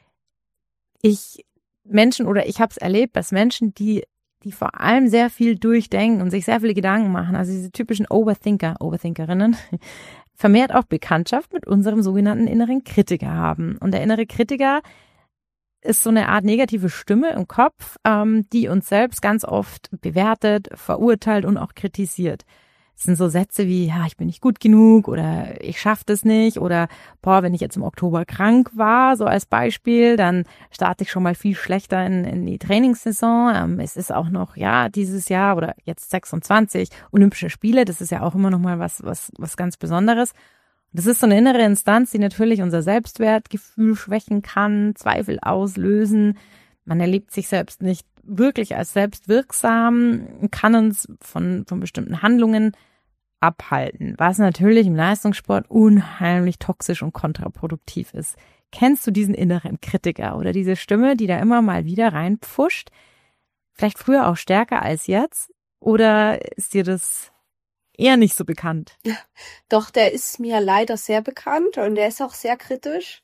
ich, Menschen, oder ich habe es erlebt, dass Menschen, die die vor allem sehr viel durchdenken und sich sehr viele Gedanken machen, also diese typischen Overthinker, Overthinkerinnen, vermehrt auch Bekanntschaft mit unserem sogenannten inneren Kritiker haben. Und der innere Kritiker ist so eine Art negative Stimme im Kopf, ähm, die uns selbst ganz oft bewertet, verurteilt und auch kritisiert. Es sind so Sätze wie, ja, ich bin nicht gut genug oder ich schaffe das nicht oder boah, wenn ich jetzt im Oktober krank war, so als Beispiel, dann starte ich schon mal viel schlechter in, in die Trainingssaison. Ähm, es ist auch noch, ja, dieses Jahr oder jetzt sechsundzwanzig Olympische Spiele, das ist ja auch immer noch mal was, was, was ganz Besonderes. Das ist so eine innere Instanz, die natürlich unser Selbstwertgefühl schwächen kann, Zweifel auslösen. Man erlebt sich selbst nicht wirklich als selbstwirksam, kann uns von, von bestimmten Handlungen abhalten, was natürlich im Leistungssport unheimlich toxisch und kontraproduktiv ist. Kennst du diesen inneren Kritiker oder diese Stimme, die da immer mal wieder reinpfuscht? Vielleicht früher auch stärker als jetzt? Oder ist dir das eher nicht so bekannt? Doch, der ist mir leider sehr bekannt und der ist auch sehr kritisch.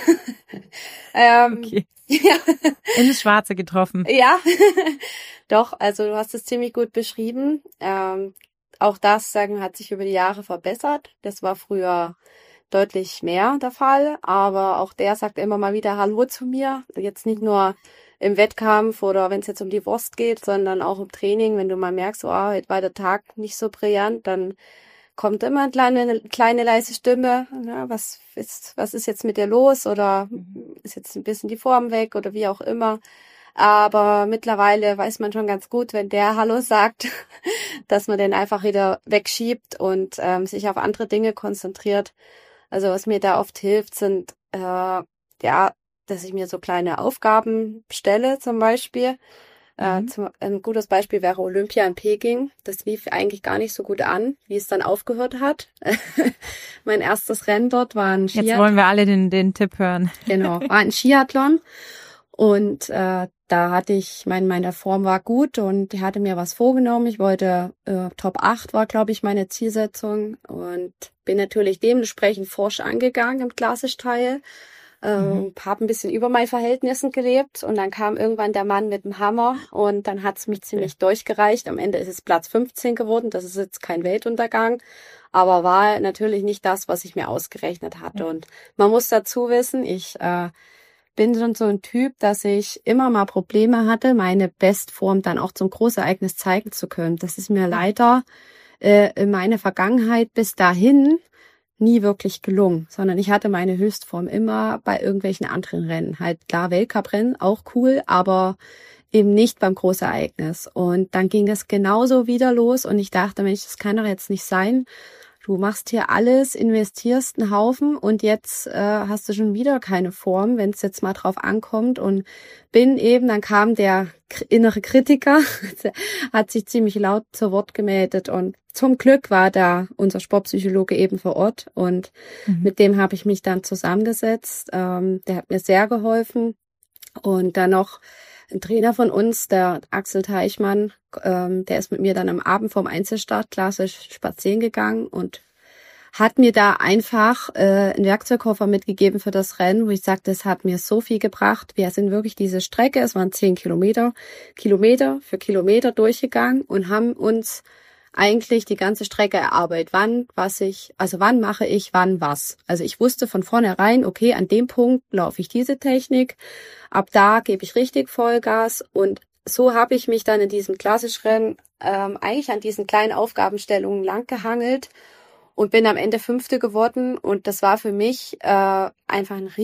ähm, okay. Ja. Ins Schwarze getroffen. Ja, doch, also du hast es ziemlich gut beschrieben. Ähm, auch das, sagen, hat sich über die Jahre verbessert. Das war früher deutlich mehr der Fall, aber auch der sagt immer mal wieder Hallo zu mir. Jetzt nicht nur im Wettkampf oder wenn es jetzt um die Wurst geht, sondern auch im Training. Wenn du mal merkst, oh, heute war der Tag nicht so brillant, dann kommt immer eine kleine, kleine leise Stimme, ja, was ist, was ist jetzt mit dir los oder ist jetzt ein bisschen die Form weg oder wie auch immer. Aber mittlerweile weiß man schon ganz gut, wenn der Hallo sagt, dass man den einfach wieder wegschiebt und ähm, sich auf andere Dinge konzentriert. Also was mir da oft hilft, sind äh, ja, dass ich mir so kleine Aufgaben stelle zum Beispiel. Äh, Mhm. zum, ein gutes Beispiel wäre Olympia in Peking. Das lief eigentlich gar nicht so gut an, wie es dann aufgehört hat. Mein erstes Rennen dort war ein Skiathlon. Jetzt wollen wir alle den, den Tipp hören. Genau, war ein Skiathlon. Und äh, da hatte ich, mein, meine Form war gut und ich hatte mir was vorgenommen. Ich wollte, äh, Top acht war, glaube ich, meine Zielsetzung und bin natürlich dementsprechend forsch angegangen im Klassischteil. Ähm, Mhm. habe ein bisschen über meinen Verhältnissen gelebt und dann kam irgendwann der Mann mit dem Hammer und dann hat's mich ziemlich durchgereicht. Am Ende ist es Platz fünfzehn geworden. Das ist jetzt kein Weltuntergang, aber war natürlich nicht das, was ich mir ausgerechnet hatte. Und man muss dazu wissen, ich äh, bin schon so ein Typ, dass ich immer mal Probleme hatte, meine Bestform dann auch zum Großereignis zeigen zu können. Das ist mir leider äh, in meiner Vergangenheit bis dahin nie wirklich gelungen, sondern ich hatte meine Höchstform immer bei irgendwelchen anderen Rennen. Halt klar, Weltcuprennen, auch cool, aber eben nicht beim Großereignis. Und dann ging das genauso wieder los und ich dachte, Mensch, das kann doch jetzt nicht sein. Du machst hier alles, investierst einen Haufen und jetzt äh, hast du schon wieder keine Form, wenn es jetzt mal drauf ankommt. Und bin eben, dann kam der innere Kritiker, hat sich ziemlich laut zu Wort gemeldet und zum Glück war da unser Sportpsychologe eben vor Ort und Mhm. mit dem habe ich mich dann zusammengesetzt. Ähm, der hat mir sehr geholfen und dann noch ein Trainer von uns, der Axel Teichmann, ähm, der ist mit mir dann am Abend vorm Einzelstart klassisch spazieren gegangen und hat mir da einfach äh, einen Werkzeugkoffer mitgegeben für das Rennen, wo ich sagte, es hat mir so viel gebracht. Wir sind wirklich diese Strecke, es waren zehn Kilometer, Kilometer für Kilometer durchgegangen und haben uns eigentlich die ganze Strecke erarbeitet. Wann, was ich, also wann mache ich, wann was. Also ich wusste von vornherein, okay, an dem Punkt laufe ich diese Technik, ab da gebe ich richtig Vollgas und so habe ich mich dann in diesem Klassischrennen ähm, eigentlich an diesen kleinen Aufgabenstellungen lang gehangelt und bin am Ende Fünfte geworden und das war für mich äh, einfach ein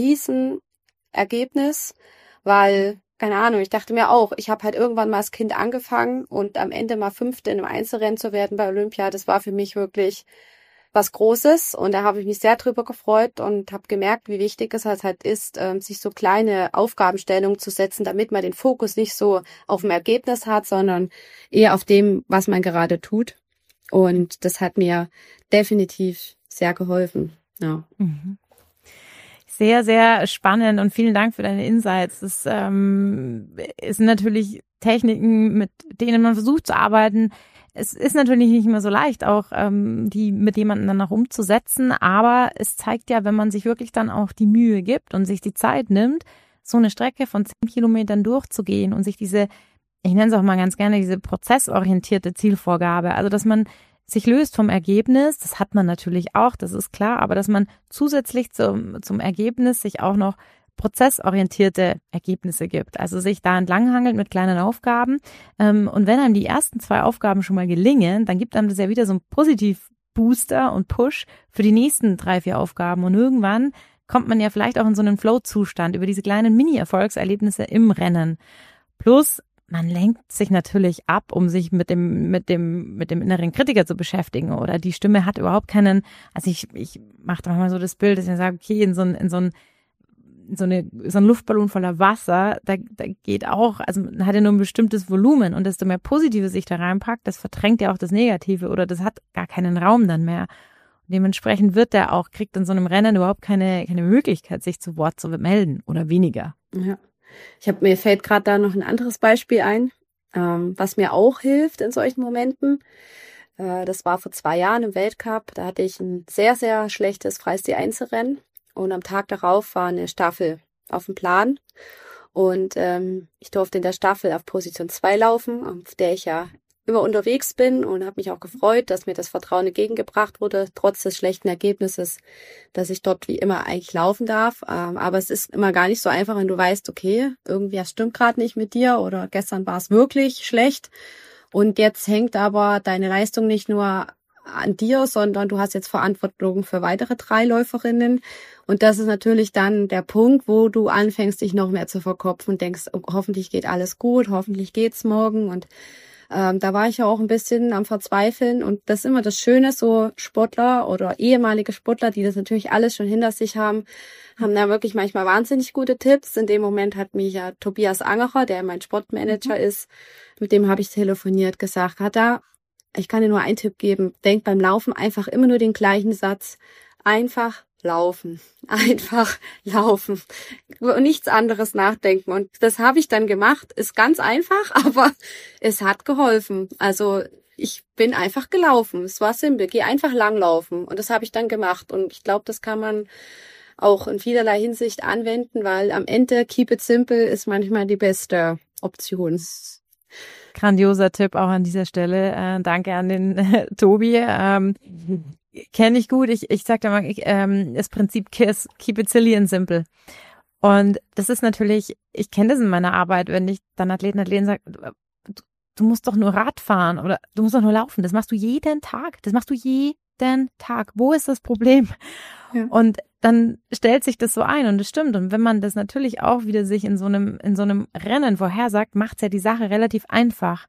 Riesenergebnis, weil, keine Ahnung, ich dachte mir auch, ich habe halt irgendwann mal als Kind angefangen und am Ende mal Fünfte in einem Einzelrennen zu werden bei Olympia, das war für mich wirklich was Großes und da habe ich mich sehr drüber gefreut und habe gemerkt, wie wichtig es halt ist, ähm, sich so kleine Aufgabenstellungen zu setzen, damit man den Fokus nicht so auf dem Ergebnis hat, sondern eher auf dem, was man gerade tut. Und das hat mir definitiv sehr geholfen. Ja. Mhm. Sehr, sehr spannend und vielen Dank für deine Insights. Das ähm, ist natürlich Techniken, mit denen man versucht zu arbeiten. Es ist natürlich nicht immer so leicht, auch ähm, die mit jemandem dann noch umzusetzen, aber es zeigt ja, wenn man sich wirklich dann auch die Mühe gibt und sich die Zeit nimmt, so eine Strecke von zehn Kilometern durchzugehen und sich diese, ich nenne es auch mal ganz gerne, diese prozessorientierte Zielvorgabe, also dass man sich löst vom Ergebnis, das hat man natürlich auch, das ist klar, aber dass man zusätzlich zum, zum Ergebnis sich auch noch prozessorientierte Ergebnisse gibt, also sich da entlanghangelt mit kleinen Aufgaben. Und wenn einem die ersten zwei Aufgaben schon mal gelingen, dann gibt einem das ja wieder so ein Positiv-Booster und Push für die nächsten drei, vier Aufgaben. Und irgendwann kommt man ja vielleicht auch in so einen Flow-Zustand über diese kleinen Mini-Erfolgserlebnisse im Rennen. Plus, man lenkt sich natürlich ab, um sich mit dem, mit dem, mit dem inneren Kritiker zu beschäftigen. Oder die Stimme hat überhaupt keinen, also ich, ich mache da mal so das Bild, dass ich sage, okay, in so ein, in so ein, so eine, so ein Luftballon voller Wasser, da, da geht auch, also man hat ja nur ein bestimmtes Volumen und desto mehr Positive sich da reinpackt, das verdrängt ja auch das Negative oder das hat gar keinen Raum dann mehr. Und dementsprechend wird der auch, kriegt in so einem Rennen überhaupt keine, keine Möglichkeit, sich zu Wort zu melden oder weniger. Ja. Ich habe mir fällt gerade da noch ein anderes Beispiel ein, ähm, was mir auch hilft in solchen Momenten. Äh, das war vor zwei Jahren im Weltcup. Da hatte ich ein sehr, sehr schlechtes Freistil-Einzelrennen und am Tag darauf war eine Staffel auf dem Plan und ähm, ich durfte in der Staffel auf Position zwei laufen, auf der ich ja immer unterwegs bin und habe mich auch gefreut, dass mir das Vertrauen entgegengebracht wurde, trotz des schlechten Ergebnisses, dass ich dort wie immer eigentlich laufen darf. Ähm, aber es ist immer gar nicht so einfach, wenn du weißt, okay, irgendwie stimmt gerade nicht mit dir oder gestern war es wirklich schlecht und jetzt hängt aber deine Leistung nicht nur an dir, sondern du hast jetzt Verantwortung für weitere drei Läuferinnen. Und das ist natürlich dann der Punkt, wo du anfängst, dich noch mehr zu verkopfen und denkst, oh, hoffentlich geht alles gut, hoffentlich geht's morgen. Und ähm, da war ich ja auch ein bisschen am Verzweifeln. Und das ist immer das Schöne, so Sportler oder ehemalige Sportler, die das natürlich alles schon hinter sich haben, haben da wirklich manchmal wahnsinnig gute Tipps. In dem Moment hat mich ja Tobias Angerer, der mein Sportmanager mhm. ist, mit dem habe ich telefoniert, gesagt, hat da, ich kann dir nur einen Tipp geben, denk beim Laufen einfach immer nur den gleichen Satz, einfach laufen, einfach laufen und nichts anderes nachdenken. Und das habe ich dann gemacht, ist ganz einfach, aber es hat geholfen. Also ich bin einfach gelaufen, es war simpel, geh einfach langlaufen und das habe ich dann gemacht und ich glaube, das kann man auch in vielerlei Hinsicht anwenden, weil am Ende keep it simple ist manchmal die beste Option. Grandioser Tipp auch an dieser Stelle. Äh, danke an den äh, Tobi. Ähm, Kenne ich gut. Ich, ich sag da mal, ich, ähm, das Prinzip Kiss, keep it silly and simple. Und das ist natürlich, ich kenne das in meiner Arbeit, wenn ich dann Athleten, Athleten sage, du, du musst doch nur Rad fahren oder du musst doch nur laufen. Das machst du jeden Tag. Das machst du jeden Tag. Wo ist das Problem? Ja. Und dann stellt sich das so ein und das stimmt. Und wenn man das natürlich auch wieder sich in so einem, in so einem Rennen vorhersagt, macht's ja die Sache relativ einfach.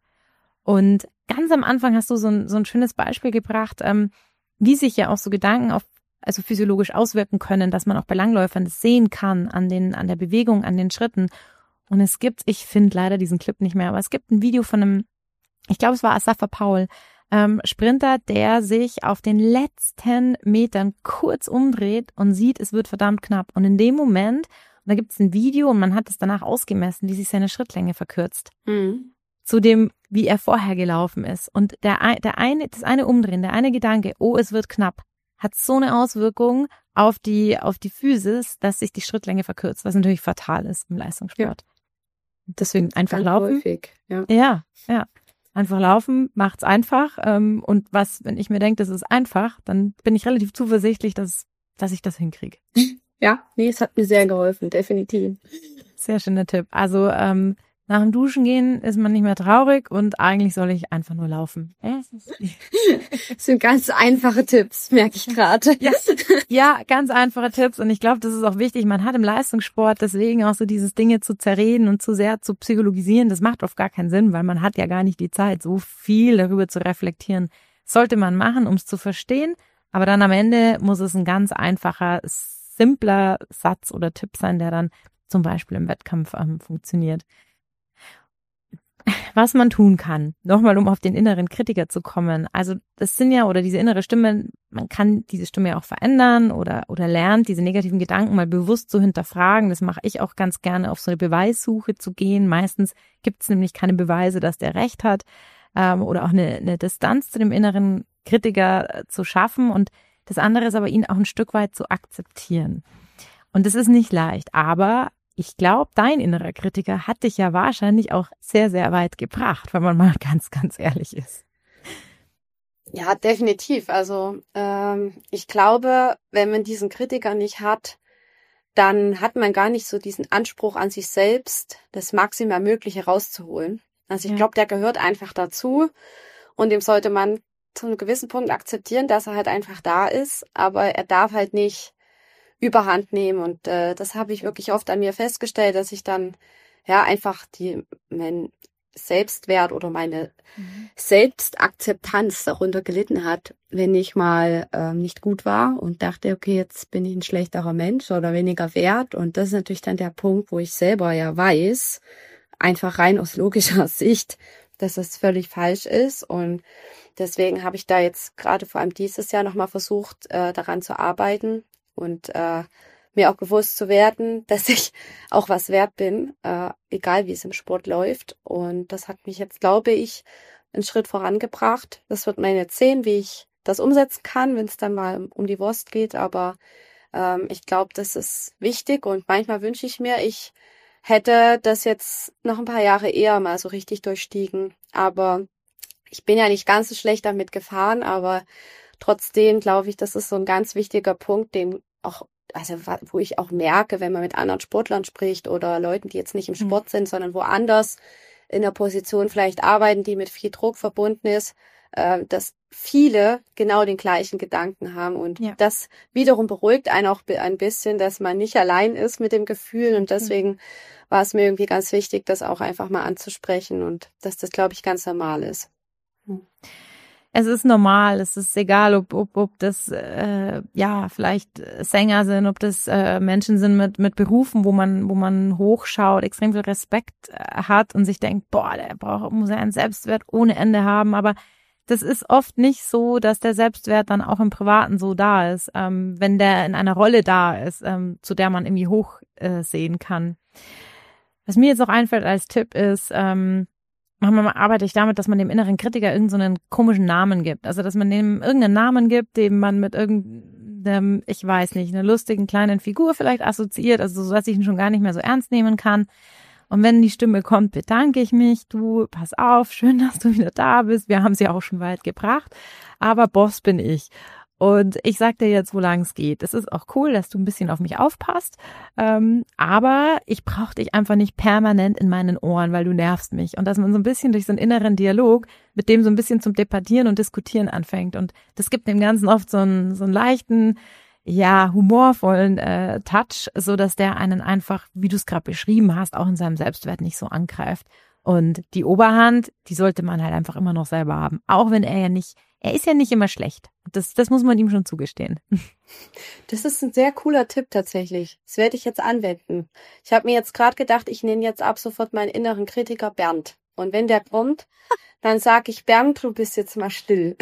Und ganz am Anfang hast du so ein, so ein schönes Beispiel gebracht, ähm, wie sich ja auch so Gedanken auf, also physiologisch auswirken können, dass man auch bei Langläufern das sehen kann an den, an der Bewegung, an den Schritten. Und es gibt, ich finde leider diesen Clip nicht mehr, aber es gibt ein Video von einem, ich glaube es war Asafa Paul, ähm, Sprinter, der sich auf den letzten Metern kurz umdreht und sieht, es wird verdammt knapp. Und in dem Moment, und da gibt es ein Video und man hat es danach ausgemessen, wie sich seine Schrittlänge verkürzt. Mhm. Zu dem, wie er vorher gelaufen ist. Und der, der eine, das eine Umdrehen, der eine Gedanke, oh, es wird knapp, hat so eine Auswirkung auf die, auf die Physis, dass sich die Schrittlänge verkürzt, was natürlich fatal ist im Leistungssport. Ja. Deswegen einfach Ganz laufen. Häufig, ja. ja, ja. Einfach laufen, macht's einfach. Ähm, und was, wenn ich mir denke, das ist einfach, dann bin ich relativ zuversichtlich, dass, dass ich das hinkriege. Ja, nee, es hat mir sehr geholfen, definitiv. Sehr schöner Tipp. Also, ähm, nach dem Duschen gehen ist man nicht mehr traurig und eigentlich soll ich einfach nur laufen. Das sind ganz einfache Tipps, merke ich gerade. Ja, ja, ganz einfache Tipps und ich glaube, das ist auch wichtig. Man hat im Leistungssport deswegen auch so dieses Dinge zu zerreden und zu sehr zu psychologisieren. Das macht oft gar keinen Sinn, weil man hat ja gar nicht die Zeit, so viel darüber zu reflektieren. Sollte man machen, um es zu verstehen, aber dann am Ende muss es ein ganz einfacher, simpler Satz oder Tipp sein, der dann zum Beispiel im Wettkampf ähm, funktioniert. Was man tun kann, nochmal um auf den inneren Kritiker zu kommen. Also das sind ja, oder diese innere Stimme, man kann diese Stimme ja auch verändern oder oder lernt, diese negativen Gedanken mal bewusst zu hinterfragen. Das mache ich auch ganz gerne, auf so eine Beweissuche zu gehen. Meistens gibt es nämlich keine Beweise, dass der recht hat, ähm, oder auch eine, eine Distanz zu dem inneren Kritiker zu schaffen. Und das andere ist aber, ihn auch ein Stück weit zu akzeptieren. Und das ist nicht leicht, aber ich glaube, dein innerer Kritiker hat dich ja wahrscheinlich auch sehr, sehr weit gebracht, wenn man mal ganz, ganz ehrlich ist. Ja, definitiv. Also ähm, ich glaube, wenn man diesen Kritiker nicht hat, dann hat man gar nicht so diesen Anspruch an sich selbst, das maximal Mögliche rauszuholen. Also ich ja. glaube, der gehört einfach dazu und dem sollte man zu einem gewissen Punkt akzeptieren, dass er halt einfach da ist, aber er darf halt nicht Überhand nehmen und äh, das habe ich wirklich oft an mir festgestellt, dass ich dann ja einfach die mein Selbstwert oder meine mhm. Selbstakzeptanz darunter gelitten hat, wenn ich mal ähm, nicht gut war und dachte, okay, jetzt bin ich ein schlechterer Mensch oder weniger wert und das ist natürlich dann der Punkt, wo ich selber ja weiß, einfach rein aus logischer Sicht, dass das völlig falsch ist und deswegen habe ich da jetzt gerade vor allem dieses Jahr nochmal versucht, äh, daran zu arbeiten, und äh, mir auch bewusst zu werden, dass ich auch was wert bin, äh, egal wie es im Sport läuft. Und das hat mich jetzt, glaube ich, einen Schritt vorangebracht. Das wird man jetzt sehen, wie ich das umsetzen kann, wenn es dann mal um die Wurst geht. Aber ähm, ich glaube, das ist wichtig. Und manchmal wünsche ich mir, ich hätte das jetzt noch ein paar Jahre eher mal so richtig durchstiegen. Aber ich bin ja nicht ganz so schlecht damit gefahren, aber trotzdem glaube ich, das ist so ein ganz wichtiger Punkt, den auch, also wo ich auch merke, wenn man mit anderen Sportlern spricht oder Leuten, die jetzt nicht im Sport sind, sondern woanders in der Position vielleicht arbeiten, die mit viel Druck verbunden ist, äh, dass viele genau den gleichen Gedanken haben. Und ja. das wiederum beruhigt einen auch ein bisschen, dass man nicht allein ist mit dem Gefühl. Und deswegen war es mir irgendwie ganz wichtig, das auch einfach mal anzusprechen und dass das, glaube ich, ganz normal ist. Hm. Es ist normal, es ist egal, ob ob, ob das äh, ja vielleicht Sänger sind, ob das äh, Menschen sind mit mit Berufen, wo man wo man hochschaut, extrem viel Respekt äh, hat und sich denkt, boah, der braucht muss ja einen Selbstwert ohne Ende haben, aber das ist oft nicht so, dass der Selbstwert dann auch im Privaten so da ist, ähm, wenn der in einer Rolle da ist, ähm, zu der man irgendwie hoch äh, sehen kann. Was mir jetzt noch einfällt als Tipp ist, ähm, manchmal arbeite ich damit, dass man dem inneren Kritiker irgendeinen so komischen Namen gibt. Also, dass man dem irgendeinen Namen gibt, den man mit irgendeinem, ich weiß nicht, einer lustigen kleinen Figur vielleicht assoziiert, also so, dass ich ihn schon gar nicht mehr so ernst nehmen kann. Und wenn die Stimme kommt, bedanke ich mich. Du, pass auf, schön, dass du wieder da bist. Wir haben sie auch schon weit gebracht. Aber Boss bin ich. Und ich sag dir jetzt, wo lang es geht. Es ist auch cool, dass du ein bisschen auf mich aufpasst. Ähm, aber ich brauche dich einfach nicht permanent in meinen Ohren, weil du nervst mich. Und dass man so ein bisschen durch so einen inneren Dialog mit dem so ein bisschen zum Debattieren und Diskutieren anfängt. Und das gibt dem Ganzen oft so einen, so einen leichten, ja, humorvollen äh, Touch, so dass der einen einfach, wie du es gerade beschrieben hast, auch in seinem Selbstwert nicht so angreift. Und die Oberhand, die sollte man halt einfach immer noch selber haben. Auch wenn er ja nicht, er ist ja nicht immer schlecht. Das, das muss man ihm schon zugestehen. Das ist ein sehr cooler Tipp tatsächlich. Das werde ich jetzt anwenden. Ich habe mir jetzt gerade gedacht, ich nenne jetzt ab sofort meinen inneren Kritiker Bernd. Und wenn der kommt, dann sage ich, Bernd, du bist jetzt mal still.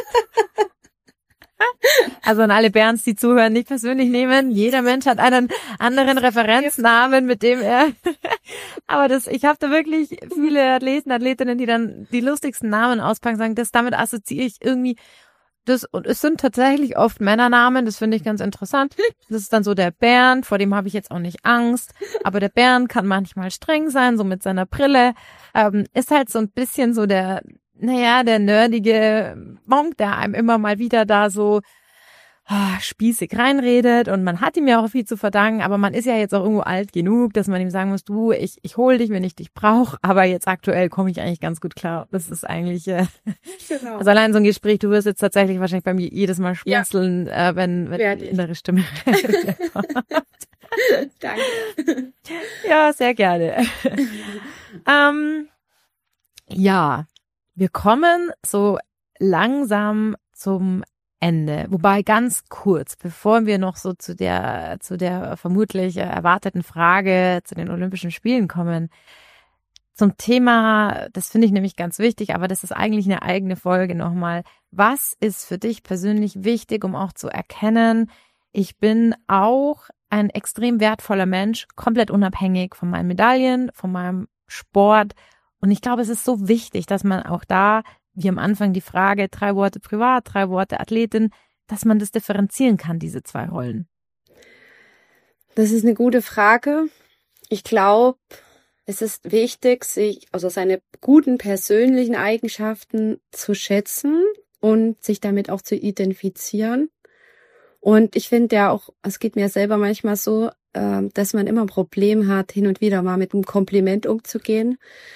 Also an alle Bernds, die zuhören, nicht persönlich nehmen. Jeder Mensch hat einen anderen Referenznamen, mit dem er, aber das, ich habe da wirklich viele Athleten, Athletinnen, die dann die lustigsten Namen auspacken, sagen, das damit assoziiere ich irgendwie das, und es sind tatsächlich oft Männernamen, das finde ich ganz interessant. Das ist dann so der Bernd, vor dem habe ich jetzt auch nicht Angst, aber der Bernd kann manchmal streng sein, so mit seiner Brille, ähm, ist halt so ein bisschen so der, naja, der nerdige Monk, der einem immer mal wieder da so oh, spießig reinredet, und man hat ihm ja auch viel zu verdanken, aber man ist ja jetzt auch irgendwo alt genug, dass man ihm sagen muss, du, ich ich hol dich, wenn ich dich brauche, aber jetzt aktuell komme ich eigentlich ganz gut klar. Das ist eigentlich, äh, genau. Also allein so ein Gespräch, du wirst jetzt tatsächlich wahrscheinlich bei mir jedes Mal schmunzeln, ja. äh, wenn, wenn die innere Stimme kommt. Danke. Ja, sehr gerne. ähm, ja, wir kommen so langsam zum Ende. Wobei ganz kurz, bevor wir noch so zu der, zu der vermutlich erwarteten Frage zu den Olympischen Spielen kommen, zum Thema, das finde ich nämlich ganz wichtig, aber das ist eigentlich eine eigene Folge nochmal. Was ist für dich persönlich wichtig, um auch zu erkennen, ich bin auch ein extrem wertvoller Mensch, komplett unabhängig von meinen Medaillen, von meinem Sport. Und ich glaube, es ist so wichtig, dass man auch da, wie am Anfang die Frage, drei Worte privat, drei Worte Athletin, dass man das differenzieren kann, diese zwei Rollen. Das ist eine gute Frage. Ich glaube, es ist wichtig, sich, also seine guten persönlichen Eigenschaften zu schätzen und sich damit auch zu identifizieren. Und ich finde ja auch, es geht mir selber manchmal so, dass man immer ein Problem hat, hin und wieder mal mit einem Kompliment umzugehen.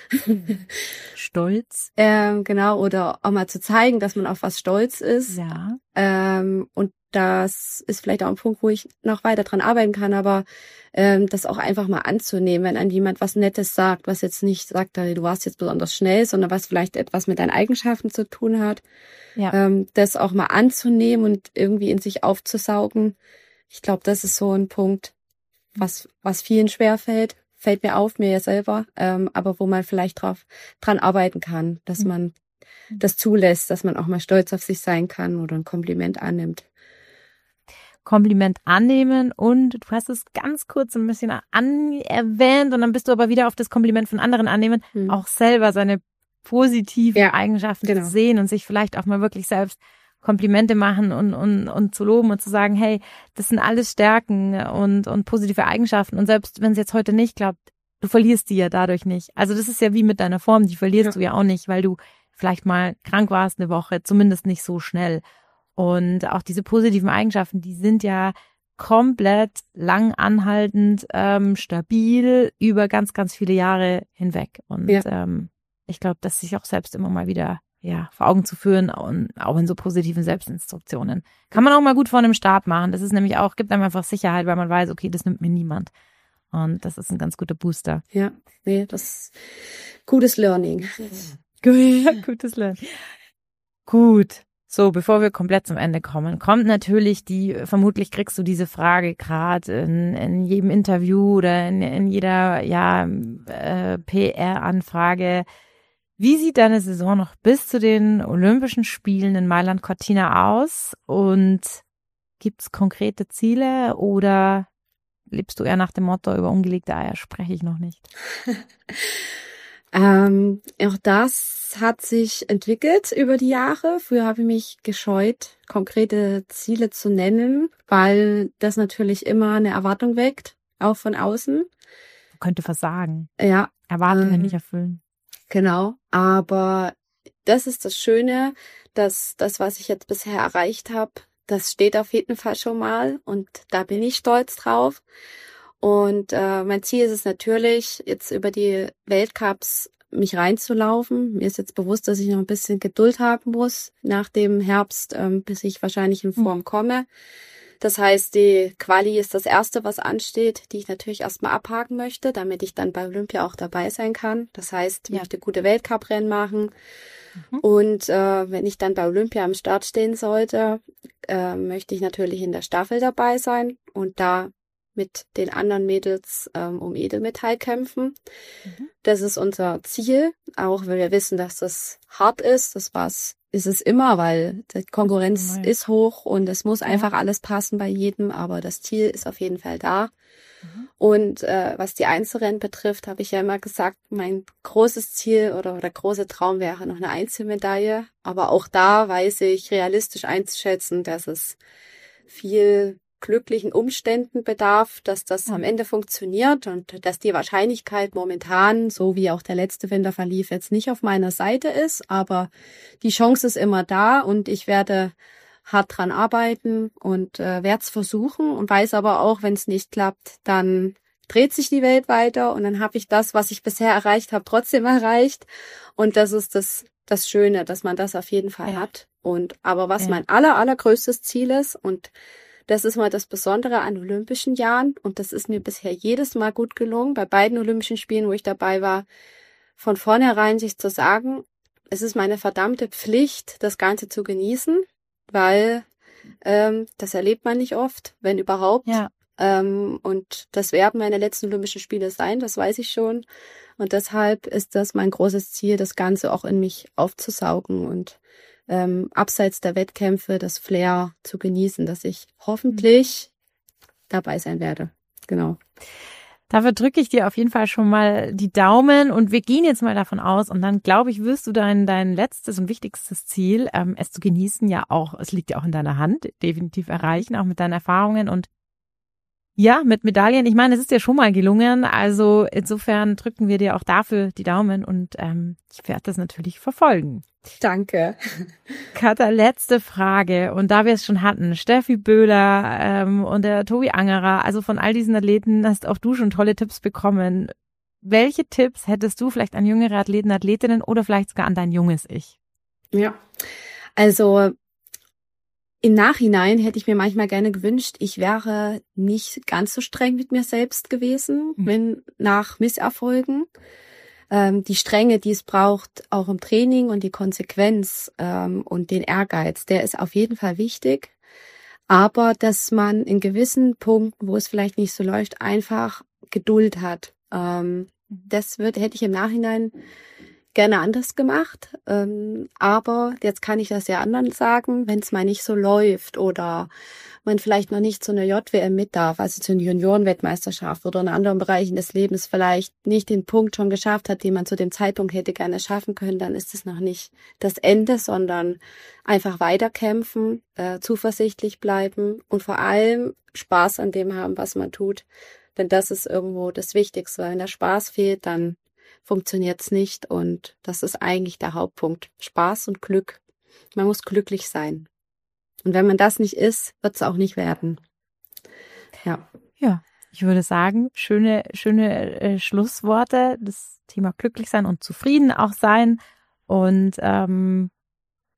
Stolz. ähm, genau, oder auch mal zu zeigen, dass man auf was stolz ist. Ja. Ähm, und das ist vielleicht auch ein Punkt, wo ich noch weiter dran arbeiten kann, aber ähm, das auch einfach mal anzunehmen, wenn einem jemand was Nettes sagt, was jetzt nicht sagt, du warst jetzt besonders schnell, sondern was vielleicht etwas mit deinen Eigenschaften zu tun hat. Ja. Ähm, das auch mal anzunehmen und irgendwie in sich aufzusaugen. Ich glaube, das ist so ein Punkt, was was vielen schwerfällt, fällt mir auf, mir ja selber, ähm, aber wo man vielleicht drauf dran arbeiten kann, dass mhm. man das zulässt, dass man auch mal stolz auf sich sein kann oder ein Kompliment annimmt. Kompliment annehmen, und du hast es ganz kurz ein bisschen an erwähnt, und dann bist du aber wieder auf das Kompliment von anderen annehmen, mhm. auch selber seine positiven ja, Eigenschaften genau. zu sehen und sich vielleicht auch mal wirklich selbst Komplimente machen und, und, und zu loben und zu sagen, hey, das sind alles Stärken und, und positive Eigenschaften, und selbst wenn es jetzt heute nicht klappt, du verlierst die ja dadurch nicht. Also das ist ja wie mit deiner Form, die verlierst ja. du ja auch nicht, weil du vielleicht mal krank warst eine Woche, zumindest nicht so schnell. Und auch diese positiven Eigenschaften, die sind ja komplett lang anhaltend, ähm, stabil über ganz, ganz viele Jahre hinweg. Und ja. ähm, ich glaube, dass sich auch selbst immer mal wieder ja, vor Augen zu führen und auch in so positiven Selbstinstruktionen. Kann man auch mal gut vor einem Start machen. Das ist nämlich auch, gibt einem einfach Sicherheit, weil man weiß, okay, das nimmt mir niemand. Und das ist ein ganz guter Booster. Ja, nee, das ist gutes Learning. Gutes Lernen. Gut. So, bevor wir komplett zum Ende kommen, kommt natürlich die, vermutlich kriegst du diese Frage gerade in, in jedem Interview oder in, in jeder ja, äh, P R-Anfrage. Wie sieht deine Saison noch bis zu den Olympischen Spielen in Mailand Cortina aus? Und gibt's konkrete Ziele oder lebst du eher nach dem Motto, über ungelegte Eier spreche ich noch nicht? Ähm, auch das hat sich entwickelt über die Jahre. Früher habe ich mich gescheut, konkrete Ziele zu nennen, weil das natürlich immer eine Erwartung weckt, auch von außen. Könnte versagen. Ja. Erwartungen ähm, nicht erfüllen. Genau. Aber das ist das Schöne, dass das, was ich jetzt bisher erreicht habe, das steht auf jeden Fall schon mal und da bin ich stolz drauf. Und äh, mein Ziel ist es natürlich, jetzt über die Weltcups mich reinzulaufen. Mir ist jetzt bewusst, dass ich noch ein bisschen Geduld haben muss nach dem Herbst, ähm, bis ich wahrscheinlich in Form komme. Das heißt, die Quali ist das Erste, was ansteht, die ich natürlich erstmal abhaken möchte, damit ich dann bei Olympia auch dabei sein kann. Das heißt, ich Ja. möchte gute Weltcuprennen machen. Mhm. Und äh, wenn ich dann bei Olympia am Start stehen sollte, äh, möchte ich natürlich in der Staffel dabei sein und da mit den anderen Mädels ähm, um Edelmetall kämpfen. Mhm. Das ist unser Ziel, auch wenn wir wissen, dass das hart ist. Das war's, ist es immer, weil die Konkurrenz Nein. ist hoch und es muss Ja. einfach alles passen bei jedem, aber das Ziel ist auf jeden Fall da. Mhm. Und äh, was die Einzelrennen betrifft, habe ich ja immer gesagt, mein großes Ziel oder der große Traum wäre noch eine Einzelmedaille. Aber auch da weiß ich realistisch einzuschätzen, dass es viel glücklichen Umständen bedarf, dass das am Ende funktioniert und dass die Wahrscheinlichkeit momentan, so wie auch der letzte Winter verlief, jetzt nicht auf meiner Seite ist. Aber die Chance ist immer da und ich werde hart dran arbeiten und äh, werde es versuchen und weiß aber auch, wenn es nicht klappt, dann dreht sich die Welt weiter und dann habe ich das, was ich bisher erreicht habe, trotzdem erreicht. Und das ist das das Schöne, dass man das auf jeden Fall Ja. hat. Und aber was Ja. mein aller allergrößtes Ziel ist und das ist mal das Besondere an Olympischen Jahren und das ist mir bisher jedes Mal gut gelungen, bei beiden Olympischen Spielen, wo ich dabei war, von vornherein sich zu sagen, es ist meine verdammte Pflicht, das Ganze zu genießen, weil ähm, das erlebt man nicht oft, wenn überhaupt. Ja. Ähm, und das werden meine letzten Olympischen Spiele sein, das weiß ich schon. Und deshalb ist das mein großes Ziel, das Ganze auch in mich aufzusaugen und ähm, abseits der Wettkämpfe das Flair zu genießen, dass ich hoffentlich dabei sein werde. Genau. Dafür drücke ich dir auf jeden Fall schon mal die Daumen und wir gehen jetzt mal davon aus und dann, glaube ich, wirst du dein, dein letztes und wichtigstes Ziel, ähm, es zu genießen, ja auch, es liegt ja auch in deiner Hand, definitiv erreichen, auch mit deinen Erfahrungen und ja, mit Medaillen. Ich meine, es ist dir schon mal gelungen, also insofern drücken wir dir auch dafür die Daumen und ähm, ich werde das natürlich verfolgen. Danke. Katha, letzte Frage. Und da wir es schon hatten, Steffi Böhler ähm, und der Tobi Angerer, also von all diesen Athleten hast auch du schon tolle Tipps bekommen. Welche Tipps hättest du vielleicht an jüngere Athleten, Athletinnen oder vielleicht sogar an dein junges Ich? Ja, also im Nachhinein hätte ich mir manchmal gerne gewünscht, ich wäre nicht ganz so streng mit mir selbst gewesen, Mhm. wenn nach Misserfolgen. Ähm, die Strenge, die es braucht, auch im Training und die Konsequenz ähm, und den Ehrgeiz, der ist auf jeden Fall wichtig. Aber dass man in gewissen Punkten, wo es vielleicht nicht so läuft, einfach Geduld hat. Ähm, das wird, hätte ich im Nachhinein gerne anders gemacht. Ähm, aber jetzt kann ich das ja anderen sagen, wenn es mal nicht so läuft oder man vielleicht noch nicht zu einer J W M mit darf, also zu einer Juniorenweltmeisterschaft oder in anderen Bereichen des Lebens vielleicht nicht den Punkt schon geschafft hat, den man zu dem Zeitpunkt hätte gerne schaffen können, dann ist es noch nicht das Ende, sondern einfach weiterkämpfen, äh, zuversichtlich bleiben und vor allem Spaß an dem haben, was man tut. Denn das ist irgendwo das Wichtigste. Wenn der Spaß fehlt, dann funktioniert's nicht und das ist eigentlich der Hauptpunkt. Spaß und Glück. Man muss glücklich sein. Und wenn man das nicht ist, wird's auch nicht werden. Ja. Ja, ich würde sagen, schöne, schöne äh, Schlussworte. Das Thema glücklich sein und zufrieden auch sein. Und ähm,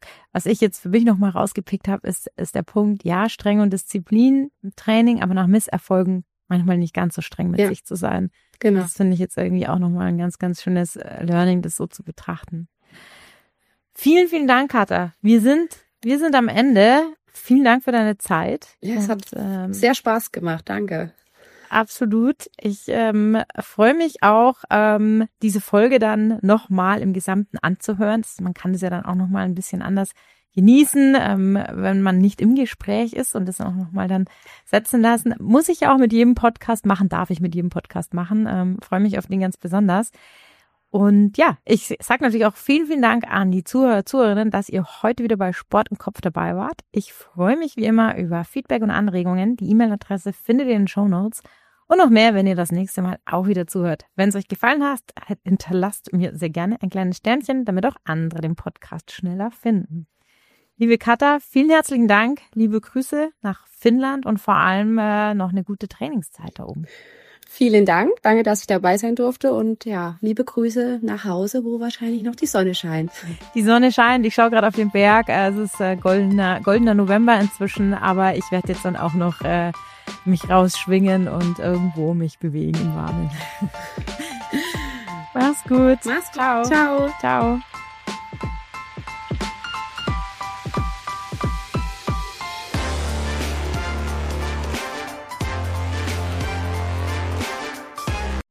was ich jetzt für mich nochmal rausgepickt habe, ist, ist der Punkt, ja, Strenge und Disziplin im Training, aber nach Misserfolgen manchmal nicht ganz so streng mit ja. sich zu sein. Genau. Das finde ich jetzt irgendwie auch nochmal ein ganz, ganz schönes Learning, das so zu betrachten. Vielen, vielen Dank, Katha. Wir sind, wir sind am Ende. Vielen Dank für deine Zeit. Ja, es und, hat ähm, sehr Spaß gemacht. Danke. Absolut. Ich ähm, freue mich auch, ähm, diese Folge dann nochmal im Gesamten anzuhören. Das, man kann das ja dann auch nochmal ein bisschen anders genießen, ähm, wenn man nicht im Gespräch ist und das auch nochmal dann setzen lassen. Muss ich ja auch mit jedem Podcast machen, darf ich mit jedem Podcast machen. Ähm, freue mich auf den ganz besonders. Und ja, ich sage natürlich auch vielen, vielen Dank an die Zuhörer, Zuhörerinnen, dass ihr heute wieder bei Sport im Kopf dabei wart. Ich freue mich wie immer über Feedback und Anregungen. Die E-Mail-Adresse findet ihr in den Shownotes. Und noch mehr, wenn ihr das nächste Mal auch wieder zuhört. Wenn es euch gefallen hat, hinterlasst mir sehr gerne ein kleines Sternchen, damit auch andere den Podcast schneller finden. Liebe Katha, vielen herzlichen Dank. Liebe Grüße nach Finnland und vor allem äh, noch eine gute Trainingszeit da oben. Vielen Dank. Danke, dass ich dabei sein durfte. Und ja, liebe Grüße nach Hause, wo wahrscheinlich noch die Sonne scheint. Die Sonne scheint. Ich schaue gerade auf den Berg. Es ist äh, goldener, goldener November inzwischen. Aber ich werde jetzt dann auch noch äh, mich rausschwingen und irgendwo mich bewegen im Warmen. Mach's gut. Mach's gut. Ciao. Ciao.